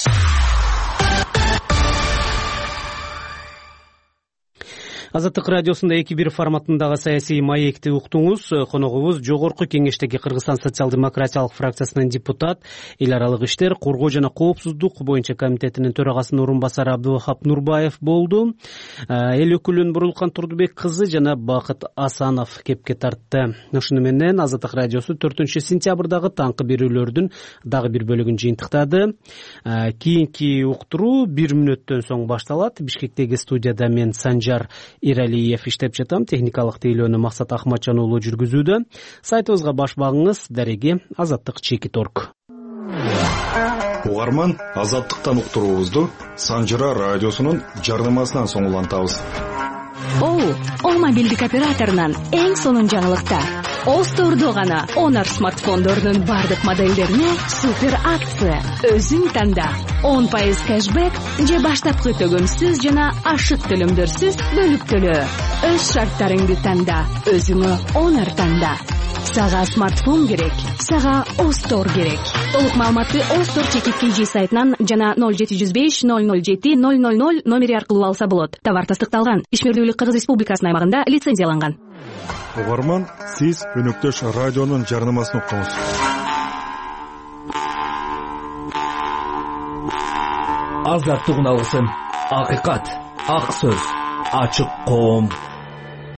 Азаттык радиосунда эки бир форматындагы саясий маекти уктуңуз. Коногубуз Жогорку Кеңештеги Кыргызстан социал-демократиялык фракциясынын депутат, эл аралык иштер, коргоо жана коопсуздук боюнча комитетинин төрагасынын орун басары Абдывахап Нурбаев болду. Эл өкүлүн Бурулкан Турдубек кызы жана Бакыт Асанов кепке тартты. Ошону менен Азаттык радиосу төртүнчү сентябрдагы таңкы берүүлөрдүн дагы бир бөлүгүн жыйынтыктады. Кийинки уктуруу бир мүнөттөн соң башталат. Бишкектеги студияда мен Санжар Иралиев иштеп жатам. Техникалык тейлөөнү Максат Ахматжан уулу жүргүзүүдө. Сайтыбызга баш багыңыз. Дареги Азаттык чекит точка орг. Угарман, Азаттыктан уктуруубузду Санжара радиосунун жардамасынан соң улантабыз. О, О мобилдик операторунан эң сонун жаңылыктар. Остордо гана Honor смартфондорунун бардык модельдерине супер акция. Өзүң танда. он пайыз кэшбэк же баштапкы төгөмсүз жана ашык төлөмдөрсүз бөлүп төлөө. Өз шарттарыңды танда. Өзүңө Honor танда. Сага смартфон керек, сага Остор керек. Толук маалыматты Остор чекит кж сайтынан жана ноль жети жүз беш ноль ноль жети ноль ноль ноль номери аркылуу алса болот. Товар тастыкталган, ишмердүүлүк Кыргыз Республикасынын аймагында лицензияланган. Угарман, сиз өнөктөш радионун жарнамасын уктуңуз. Азаттык уналгысын, акыйкат, ак сөз, ачык коом.